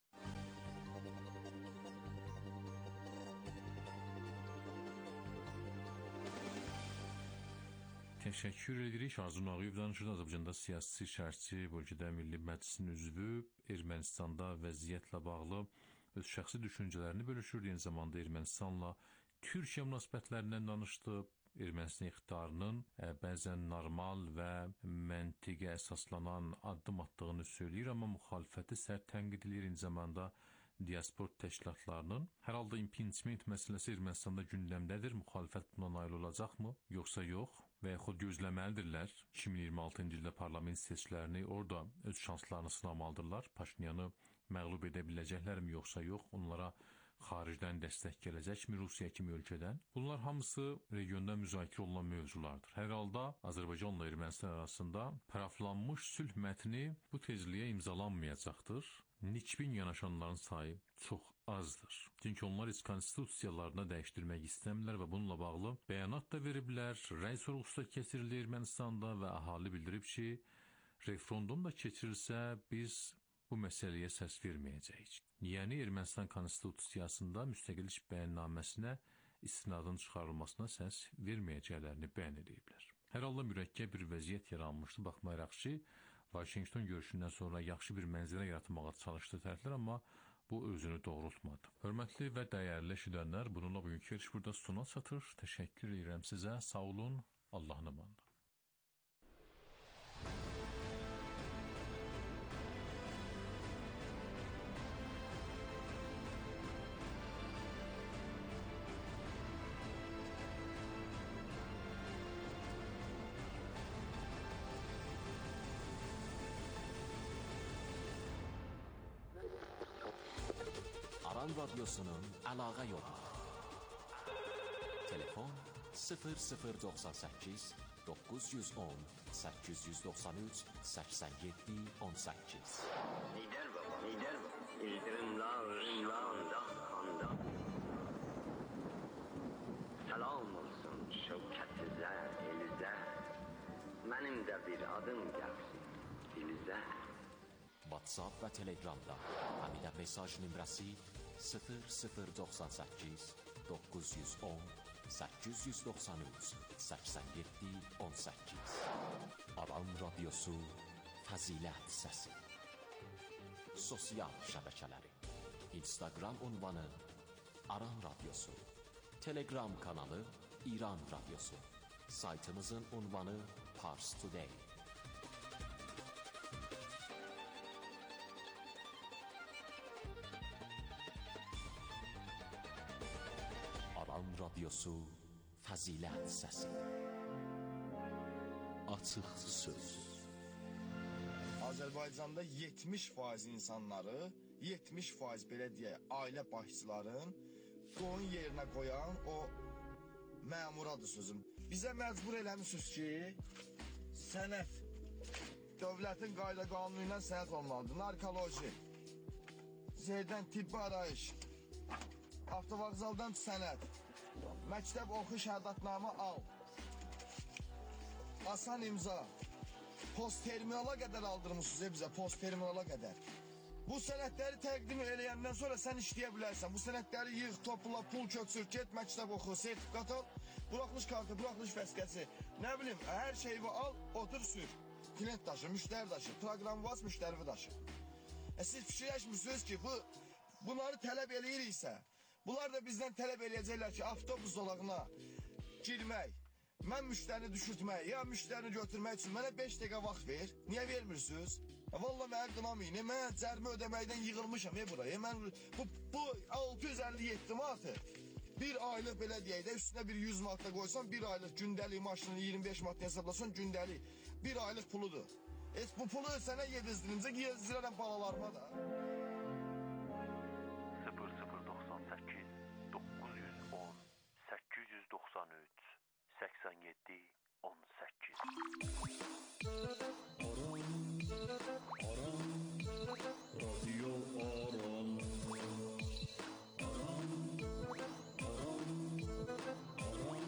Təşəkkür edirik. Arzu Nağıyev danışırdı. Azərbaycanda siyasi şərhçi, bölgədə Milli Məclisin üzvü, Ermənistanda vəziyyətlə bağlı öz şəxsi düşüncələrini bölüşürdü. Eyni zamanda Ermənistanla Türkiyə münasibətlərindən danışdı. Ermənistan iqtidarının bəzən normal və məntiqə əsaslanan addım attığını söyləyir, amma müxalifəti sərt tənqid edir. Eyni zamanda diaspor təşkilatlarının hər halda impeachment məsələsi Ermənistanda gündəmdədir. Müxalifət buna nail olacaqmı, yoxsa yox? Və yaxud gözləməlidirlər. iki min iyirmi altıncı ildə parlament seçkilərini orada öz şanslarını sınamalıdırlar. Paşinyanı məğlub edə biləcəklərmi, yoxsa yox? Onlara xaricdən dəstək gələcəkmi Rusiya kimi ölkədən? Bunlar hamısı regionda müzakirə olunan mövzulardır. Hər halda Azərbaycanla Ermənistan arasında paraflanmış sülh mətni bu tezliyə imzalanmayacaqdır. Nikbin yanaşanların sayı çox azdır. Çünki onlar heç konstitusiyalarına dəyişdirmək istəmirlər və bununla bağlı bəyanat da veriblər. Rəy sorğusu da keçirildi Ermənistanda və əhali bildirib ki, referendum da keçirilsə biz bu məsələyə səs verməyəcəyik. Yəni, Ermənistan konstitusiyasında müstəqillik bəyannaməsinə istinadın çıxarılmasına səs verməyəcəklərini bəyan ediblər. Hər halda mürəkkəb bir vəziyyət yaranmışdı, baxmayaraq ki, Vaşinqton görüşündən sonra yaxşı bir mənzərə yaratmağa çalışdı tərəflər, amma bu özünü doğrultmadı. Hörmətli və dəyərli eşidənlər, bununla bugünkü yarış burada sona çatır. Təşəkkür edirəm sizə. Sağ olun. Allahın amanında. Aran Radyosu'nun əlaqə yolu. Telefon sıfır sıfır doxsan səkkiz doqquz yüz on səkkiz yüz doxsan üç səksən yeddi on səkkiz. Lider baba, lider baba. İldırımlar, ırımlar, kanda. Selam olsun şevketizə, elizə. Mənim də bir adım gəlsin dilizə. WhatsApp və Telegramda həmidə mesaj nömrəsi sıfır sıfır doxsan səkkiz doqquz yüz on səkkiz yüz doxsan üç səksən yeddi on səkkiz. Aran Radyosu Fəzilət Səsi. Sosial şəbəkələri. Instagram ünvanı Aran Radyosu. Telegram kanalı İran Radyosu. Saytımızın ünvanı Pars Today. Aran Radyosu Fəzilət Səsi. Açıq söz. Azərbaycanda yetmiş faiz insanları, yetmiş faiz belə deyək, ailə başçıların qoyun yerinə qoyan o məmuradır sözüm. Bizə məcbur eləmişsiniz ki, sənət, dövlətin qayda qanunu ilə sənət olmalıdır. Narkoloji, zeydən tibbi arayış, avtovağzaldan sənət, məktəb oxu şəhadətnamə al, asan imza, post terminala qədər aldırmışsınız bizə, post terminala qədər. Bu sənətləri təqdim eləyəndən sonra sən işləyə bilərsən. Bu sənətləri yığ, topla, pul köçür, get məktəb oxu, sertifikat al, buraxılış kartı, buraxılış vəsiqəsi, nə bilim, hər şeyi al, otur sür. Klient daşı, müştəri daşı, proqram vas, müştəri daşı. E, siz fikirləşmirsiniz ki, bu, bunları tələb eləyiriksə, bunlar da bizdən tələb eləyəcəklər ki, avtobus zolağına girmək, mən müştərini düşürtmək, ya müştərini götürmək üçün mənə beş dəqiqə vaxt ver. Niyə vermirsiniz? E, Valla mənə qınamayın, e, mən cərimə ödəməkdən yığılmışam e, buraya. E, mən, bu, bu altı yüz əlli yeddi manatı bir aylıq belə deyək də, üstünə bir yüz manat da qoysan, bir aylıq gündəlik maşını iyirmi beş manat hesablasan, gündəlik bir aylıq puludur. E, bu pulu sənə yedizdirimcə yedizdirərəm balalarıma da. sıfır sıfır doxsan səkkiz doqquz yüz on səkkiz yüz doxsan üç səksən yeddi on səkkiz. Aran, radyo Aran. Aran, Aran, Aran.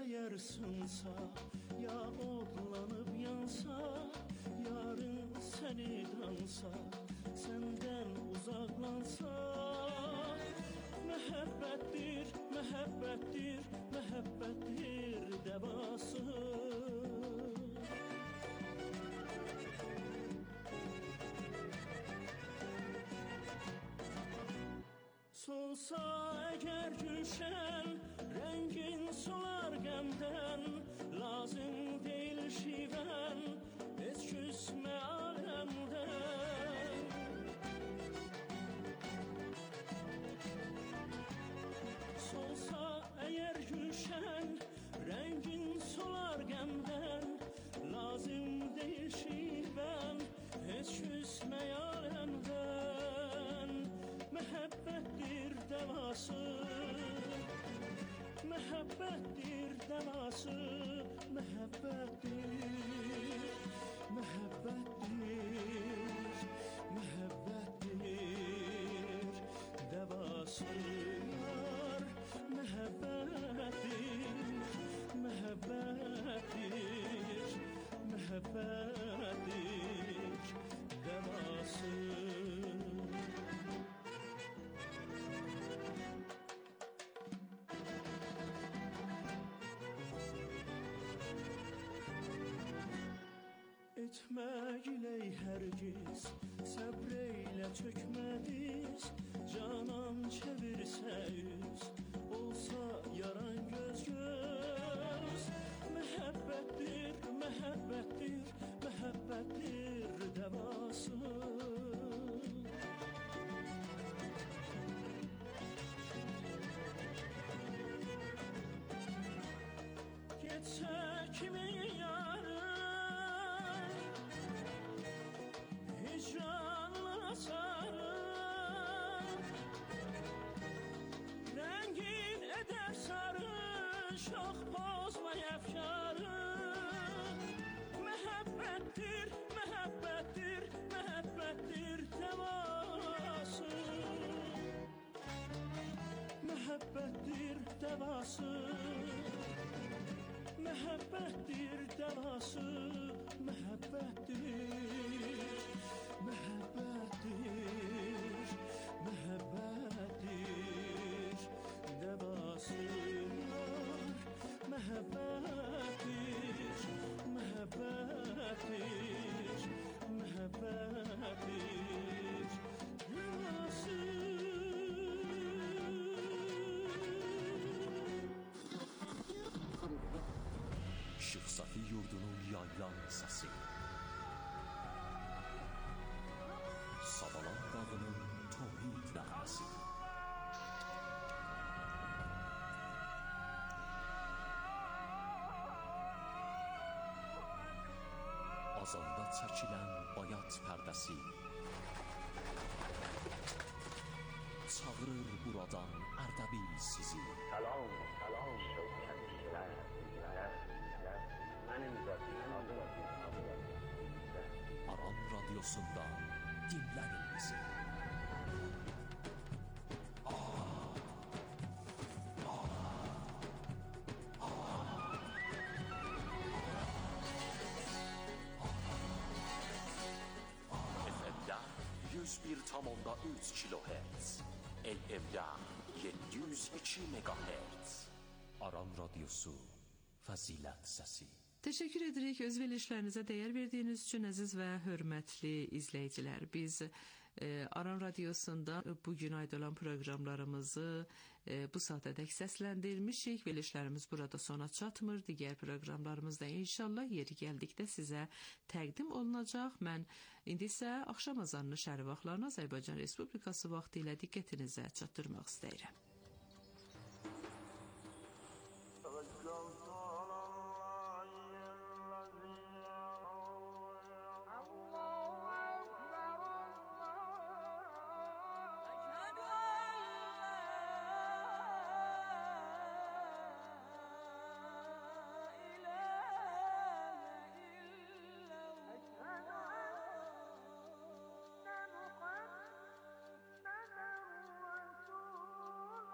eğer sınsa, ya odlanıp yansa, yarın seni dansa, senden uzaklansa. Mehabbettir, mehabbettir, mehabbettir devası. Solsa eğer gülşen, rengin solar gemden, lazım değil şiven, hiç küsme alemden. Solsa eğer gülşen, rengin solar gemden, lazım değil şiven, hiç küsme alemden. Mehabbettir devası, mehabbettir devası, mehabbettir, mehabbettir, mehabbettir devası. Yar mehabbettir, mehabbettir, mehabbettir devası. Etme giley hergiz, sabreyle çökmediz, canan çevirse yüz, olsa yaran göz göz. Mehabbettir, mehabbettir, mehabbettir devası. Geçse kimin yarı, hicranla sarı, rengin eder sarı, şox bozma efkarı. Mehabbettir, mehabbettir, mehabbettir devası. Mehabbettir devası, mehabbettir devası, mehabbettir, mehabbettir, mehabbettir devası. Mehabbettir, mehabbettir, mehabbettir devası. Işık Safi yurdunun yaylan səsi, Savalan dağının tohid nəğməsi. Azanda çəkilən bayat pərdəsi çağırır buradan Ərdəbil sizi. Salam, salam şövkətliklər, mənim zəfiyim adım Aran radyosundan dinlənin bizi. F M'də yüz bir tam onda üç kilohertz, A M'də yeddi yüz iki megahertz. Aran radyosu, fəzilət səsi. Təşəkkür edirik öz verilişlərinizə dəyər verdiyiniz üçün əziz və hörmətli izləyicilər. Biz e, Aran Radiosunda bugün aid olan proqramlarımızı e, bu saatədək səsləndirmişik. Verilişlərimiz burada sona çatmır. Digər proqramlarımızda inşallah yeri gəldikdə sizə təqdim olunacaq. Mən indi isə axşam azanını şəhər vaxtlarını Azərbaycan Respublikası vaxtı ilə diqqətinizə çatdırmaq istəyirəm. محمد رسول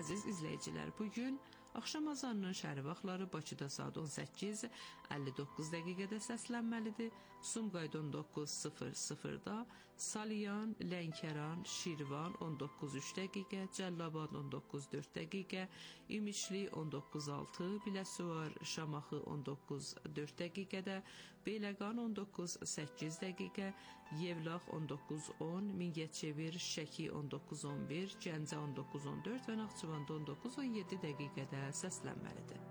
Əziz izləyicilər, bugün axşam azanının şəhəri vaxtları Bakıda saat on səkkiz əlli doqquz dəqiqədə səslənməlidir. Sumqayıt on doqquz sıfır sıfırda, Salyan, Lənkəran, Şirvan on doqquz üç dəqiqə, Cəllabad on doqquz dörd dəqiqə, İmişli on doqquz altı, Biləsuvar, Şamaxı on doqquz dörd dəqiqədə, Beyləqan on doqquz səkkiz dəqiqə, Yevlax on doqquz on, Mingəçevir, Şəki on doqquz on bir, Gəncə on doqquz on dörd və Naxçıvanda on doqquz on yeddi dəqiqədə səslənməlidir.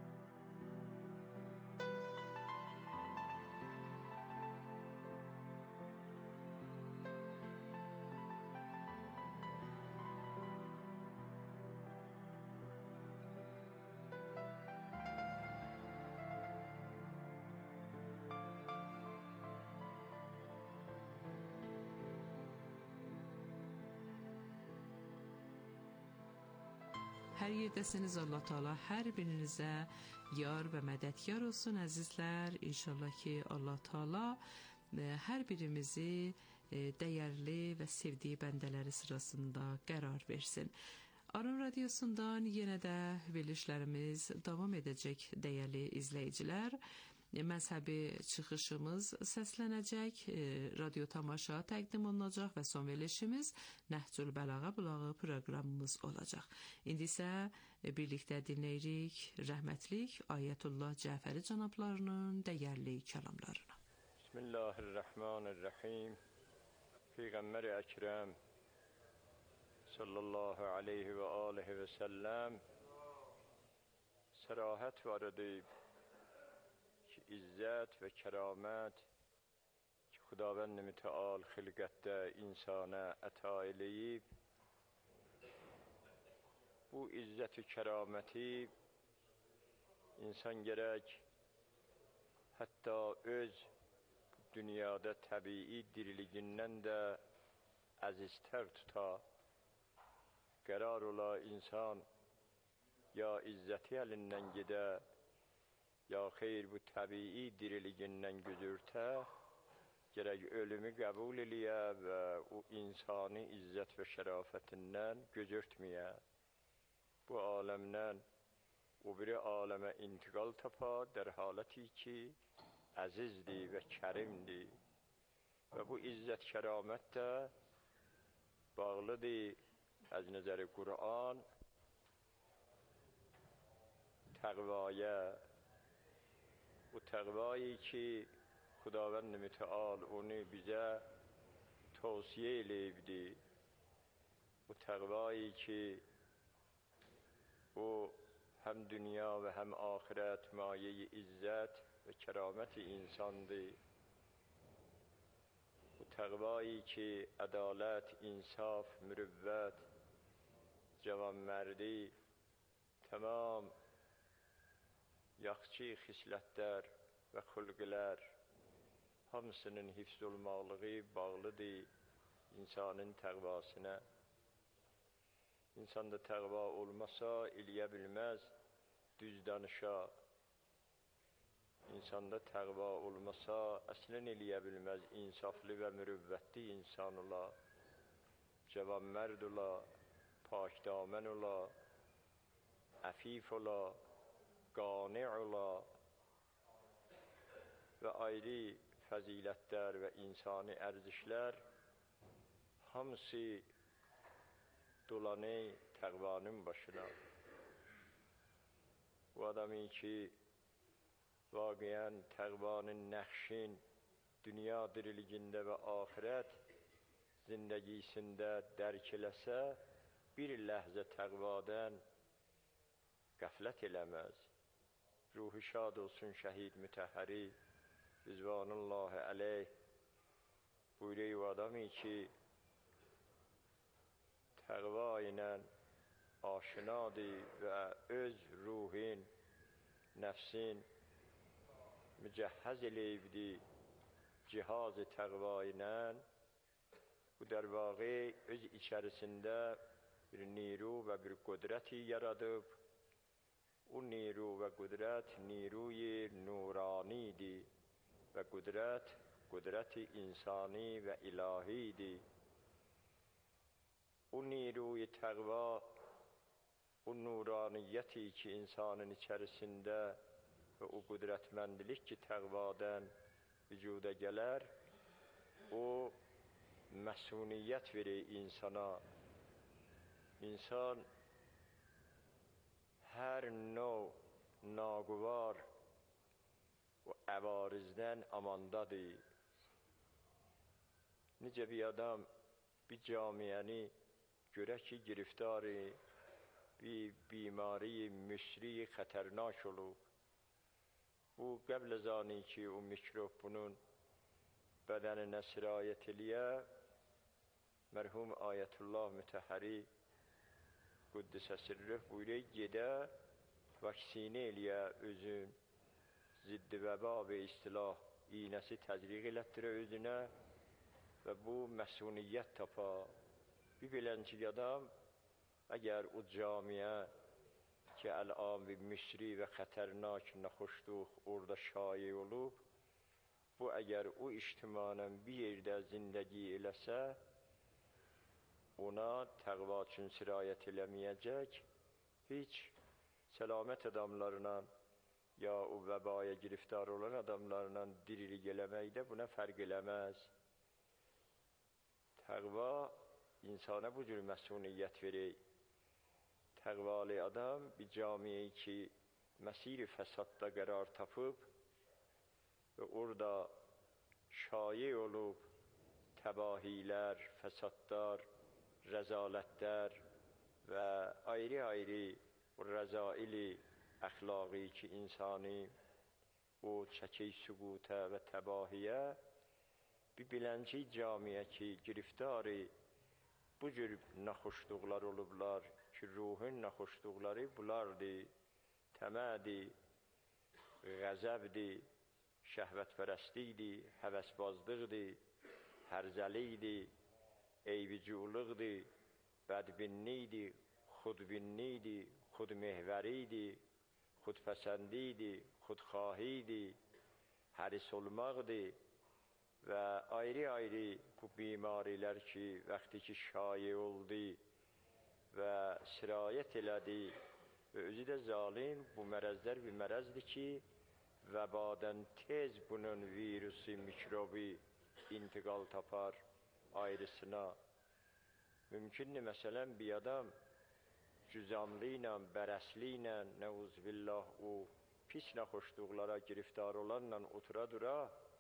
Hər yerdəsiniz, Allah Taala hər birinizə yar və mədədkar olsun əzizlər. İnşallah ki Allah Taala hər birimizi dəyərli və sevdiyi bəndələri sırasında qərar versin. Aran Radiosundan yenə də verilişlərimiz davam edəcək dəyərli izləyicilər. Məzhəbi çıxışımız səslənəcək, radio tamaşa təqdim olunacaq və son verilişimiz Nəhcül Bəlağa Bulağı proqramımız olacaq. İndi isə birlikdə dinləyirik rəhmətlik Ayətullah Cəfəri cənablarının dəyərli kəlamlarını. Bismillahirrahmanirrahim. Peyğəmbər Əkrəm sallallahu aleyhi və aleyhi və səlləm sərahət var edib ki, izzət və kəramət ki, Xudavənd mütəal xilqətdə insana əta eləyib, bu izzət və kəraməti insan gərək hətta öz dünyada təbii diriligindən də əziztər tuta. Qərar ola insan ya izzəti əlindən gedə, ya xeyr bu təbii diriligindən güzürtə, gərək ölümü qəbul eləyə və o insani izzət və şərafətindən gözürtməyə. Bu aləmdən o biri aləmə intiqal tapa, der haləti ki, əzizdir və kərimdir. Və bu izzət kəramət də bağlıdır az nəzəri Qur'an təqvaya. Bu təqvayı ki, Xudavənd mütəal onu bizə tavsiyə eləyibdir. Bu təqvayı ki, o həm dünya və həm axirət maye-i izzət və kəraməti insandır. Bu təqvayı ki, ədalət, insaf, mürüvvət, cavanmərdi, tamam yaxşı xislətlər və xülqlər hamısının hifz olmaqlığı bağlıdır insanın təqvasına. İnsanda təqva olmasa eləyə bilməz düz danışa. İnsanda təqva olmasa əslən eləyə bilməz insaflı və mürüvvətli insan ola, cavanmərd ola, pakdamən ola, əfif ola, qani ola və ayrı fəzilətlər və insani ərzişlər hamısı dolanı təqvanın başına. Bu adamı ki, vaqiən təqvanın nəxşin dünya diriligində və axirət zindəgisində dərk eləsə, bir ləhzə təqvadan qəflət eləməz. Ruhu şad olsun şəhid mütəhhəri Rizvanullahi aleyh buyuruyor o adamı ki, təqva ilə aşinadır və öz ruhin, nəfsin mücəhhəz eləyibdir cihaz-ı təqva ilə. Bu der vaqi öz içərisində bir niru və bir qudrəti yaradıb. O niru və qudrət niruyi nuranidir və qudrət qudrəti insani və ilahidir. O niruyi təqva o nuraniyeti ki insanın içerisinde ve o kudretmendilik ki təqvadan vücuda gələr, o məsuniyət verir insana. İnsan hər növ naguvar o əvarizdən amandadır. Necə bir adam bir camiyəni görə ki, giriftarı bir bimari müsri xətərnak olub. Bu qəbl zani ki, o mikrop bunun bədəninə sirayət eləyə, mərhum Ayətullah Mütəhhəri Qüddüsə Sirrih buyuruyor, gedə vaksinə eləyə özün, ziddi vəba və istilah iynəsi təcriq elətdirə özünə və bu məsuniyyət tapa. Bir bilənci adam, əgər o camiyə ki, əl-an bir müsri və xətərnak naxoşluq orada şayi olub, bu əgər o ictimanın bir yerdə zindəgi eləsə, ona təqva üçün sirayət eləməyəcək, heç səlamət adamlarına ya o vəbaya giriftar olan adamlarla dirilik eləməkdə buna fərq eləməz. Təqva insana bu cür məsuniyyət verir. Təqvalı adam bir camiyi ki, məsir-i fəsadda qərar tapıb və orada şayi olub təbahilər, fəsadlar, rəzalətlər və ayrı-ayrı rəzaili əxlaqi ki, insani o çəki süqutə və təbahiyə bir bilənci camiyə ki, giriftarı bu cür naxoşluqlar olublar ki, ruhun naxoşluqları bulardır, təmədir, qəzəbdir, şəhvətpərəstlikdir, həvəsbazlıqdır, hərzəlikdir, eyviculuqdur, bədbinlikdir, xudbinlikdir, xudmehvəridir, xudpəsəndidir, xudxahidir, həris olmaqdır və ayrı-ayrı bu bimarilər ki, vaxtı ki şayi oldu və sirayət elədi və özü də zalim, bu mərəzlər bir mərəzdir ki, vəbadan tez bunun virusu, mikrobi intiqal tapar ayrısına. Mümkündür, məsələn, bir adam cüzamlı ilə, bərəsli ilə, nəuzbillah, o pis naxoşluqlara giriftar olanla otura dura,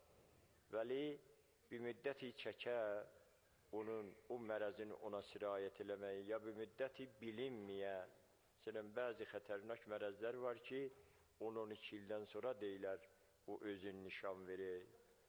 vəli bir müddəti çəkə onun, o mərəzin ona sirayət eləməyi, ya bir müddəti bilinməyə. Məsələn, bəzi xətərnak mərəzlər var ki, on on iki ildən sonra deyilər, o özün nişan verir.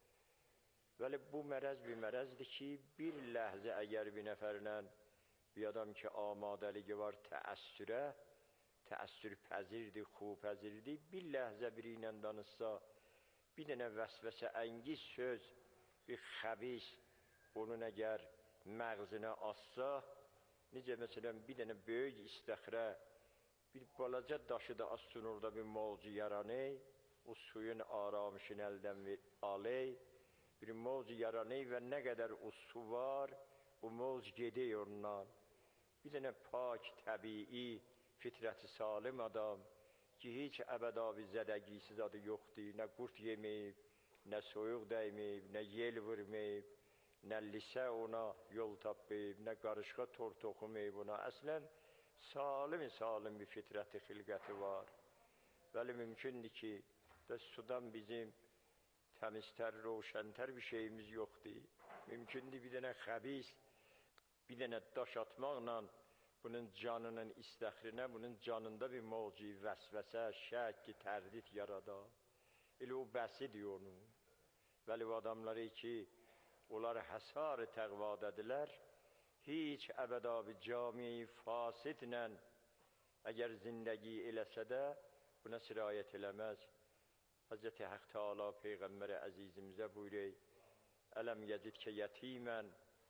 Vəli bu mərəz bir mərəzdir ki, bir ləhzə əgər bir nəfərlə bir adam ki, amadəligi var təəssürə, təəssür pəzirdir, xub pəzirdir, bir ləhzə biri ilə danışsa, bir dənə vəsvəsə əngiz söz, bir xəbis, onun əgər məğzinə assa, necə məsələn, bir dənə böyük istəxrə, bir balaca daşı da assın orada bir molcu yaranı, o suyun aramışını əldən aley, bir molcu yaranı və nə qədər o su var, o molc gedək ondan. Bir dənə pak, təbii, fitrəti salim adam ki, heç əbədavi zədəgisiz adı yoxdur, nə qurt yeməyib, nə soyuq dəyməyib, nə yel vurmayıb, nə lisə ona yol tapmayıb, nə qarışqa tor toxumayıb ona. Əslən, salim-salim bir fitrəti xilqəti var. Vəli mümkündür ki, da sudan bizim təmiztər, roşəntər bir şeyimiz yoxdur. Mümkündür bir dənə xəbis, bir dənə daş atmaqla bunun canının istəxrinə, bunun canında bir mövci, vəsvəsə, şək, tərdid yarada. Elə o bəsidir onu. Vəli o adamları ki, onlar həsar-ı təqvadədirlər, heç əbəda bir cami-i fasidlə əgər zindəgi eləsə də buna sirayət eləməz. Həzrəti Haq Teala Peyğəmbər əzizimizə buyuruyor, ələm yəcidkə yətimən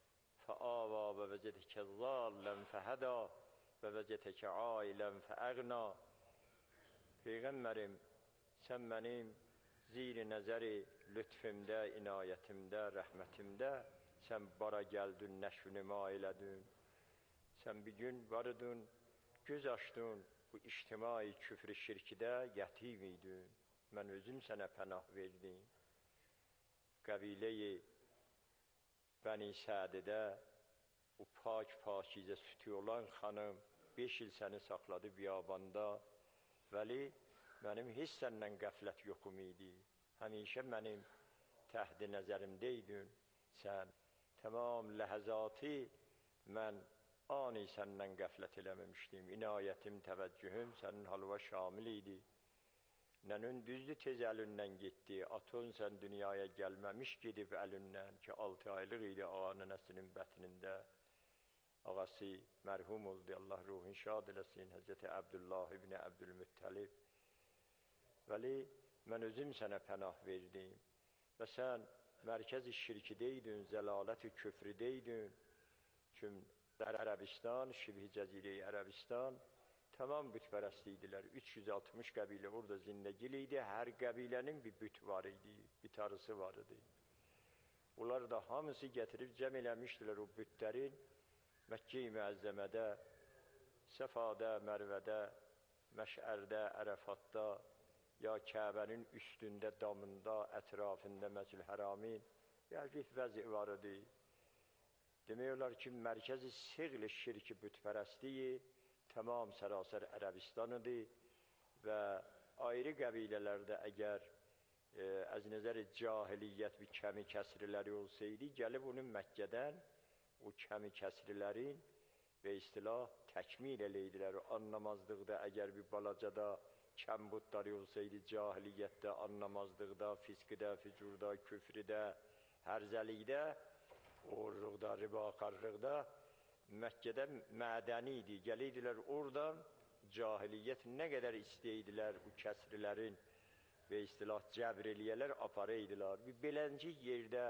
fəava və vəcədəkə zallən fəhəda və vəcədəkə ailən fəəqna. Peyğəmbərim, sən mənim zir-i nəzəri lütfümdə, inayətimdə, rəhmətimdə sən bara gəldin, nəşv-nüma elədin. Sən bir gün varıdın, göz açdın bu ictimai küfr-i şirkidə yətim idin. Mən özüm sənə pənah verdim. Qəbilə-i Bəni Sədidə o pak pakizə sütü olan xanım beş il səni saxladı biyabanda. Vəli, mənim heç səndən qəflət yoxum idi. Həmişə mənim təhd-i nəzərimdə idin. Sən tamam ləhəzatı mən ani səndən qəflət eləməmişdim. İnayətim, təvəccühüm sənin halva şamil idi. Nənün düzdür tez əlindən getdi. Atın sən dünyaya gəlməmiş gedib əlindən ki, altı aylıq idi ağa nənəsinin bətnində. Ağası mərhum oldu, Allah ruhun şad eləsin, Həzrəti Əbdullah ibn Əbdülmüttəlib. Vəli, mən özüm sənə pənah verdim və sən mərkəz-i şirkidəydin, zəlalət-i küfridəydin. Çünki Ərəbistan, Şibhi Cəzirə-i Ərəbistan tamam bütpərəst idilər. üç yüz altmış qəbilə orada zindəgil idi. Hər qəbilənin bir büt var idi, bir tarısı var idi. Onlar da hamısı gətirib cəm eləmişdilər o bütlərin Məkkə-i Müəzzəmədə, Səfada, Mərvədə, Məşərdə, Ərəfatda, ya Kəbənin üstündə, damında, ətrafında Məscid-i-Həramin yəqif vəzi var idi. Demək olar ki, mərkəzi siğl-i şirki bütpərəstliyi tamam sərasər Ərəbistan idi və ayrı qəbilələrdə əgər e, az nəzər cahiliyyət bir kəmi kəsriləri olsaydı, gəlib onun Məkkədən o kəmi kəsrilərin və istilah təkmil eləydilər. O anlamazlıqda əgər bir balacada kəmbudları olsaydı, cahiliyyətdə, anlamazlıqda, fiskdə, fücurda, küfrdə, hərzəlikdə, uğurluqda, ribakarlıqda Məkkədə mədəni idi. Gəliydilər oradan cahiliyyət nə qədər istəydilər bu kəsrilərin və istilah cəbr eləyələr aparaydılar. Bir belənci yerdə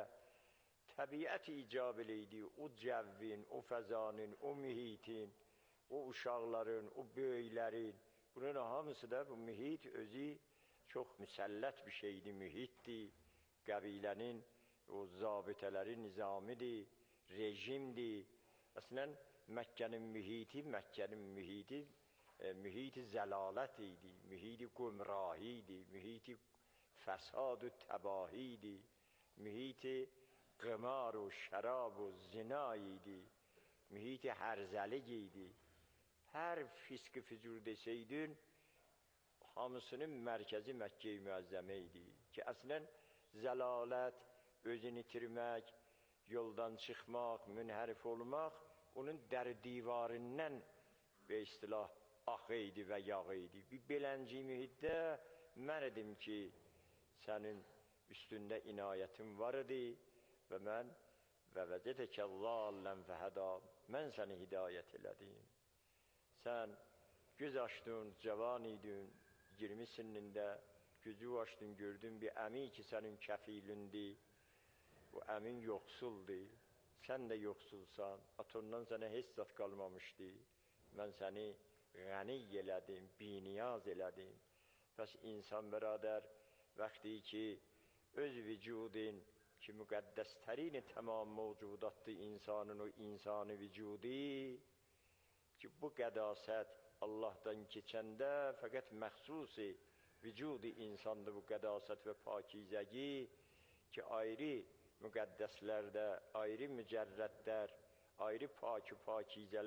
təbiət icab eləydi, o cəvvin, o fəzanın, o mühitin, o uşaqların, o böyüklərin, bunun hamısı da bu mühit özü çox müsəllət bir şeydi, mühitdi. Qəbilənin o zabitələri nizamidir, rejimdir. Əslən, Məkkənin mühiti, Məkkənin mühiti, e, mühiti zəlalət idi, mühiti qumrahi idi, mühiti fəsad-ı təbahi idi, mühiti qımar و şərab و zina idi, mühiti hərzəlik idi. Hər fisk-i fücur desəydin, hamısının mərkəzi Məkkə-i Müəzzəmə idi ki, əslən zəlalət, özünü itirmək, yoldan çıxmaq, münhərif olmaq, onun dəri divarından və istilah axı idi və yağı idi. Bir belənci mühitdə mən edim ki, sənin üstündə inayətim var idi və mən və vəcədəkə zallən fəhəda, mən səni hidayət elədim. Sən göz açdın, cavan idin, iyirmi sinində, gözü açdın, gördün bir əmi ki, sənin kəfilindi. Bu əmin yoxsuldur, sən də yoxsulsan, atondan sənə heç zat qalmamışdı. Mən səni ғəni elədim, biniyaz elədim. Bəs insan bərədər, vəqti ki, öz vücudun ki, müqəddəstərin tamam mövcudatdır insanın o insanı vücudi, ki, bu qədasət Allahdan keçəndə fəqət məxsusi vücudi insandır bu qədasət və pakizəgi ki, ayrı müqəddəslərdə, ayrı mücərrədlər, ayrı pak-ı pakizələr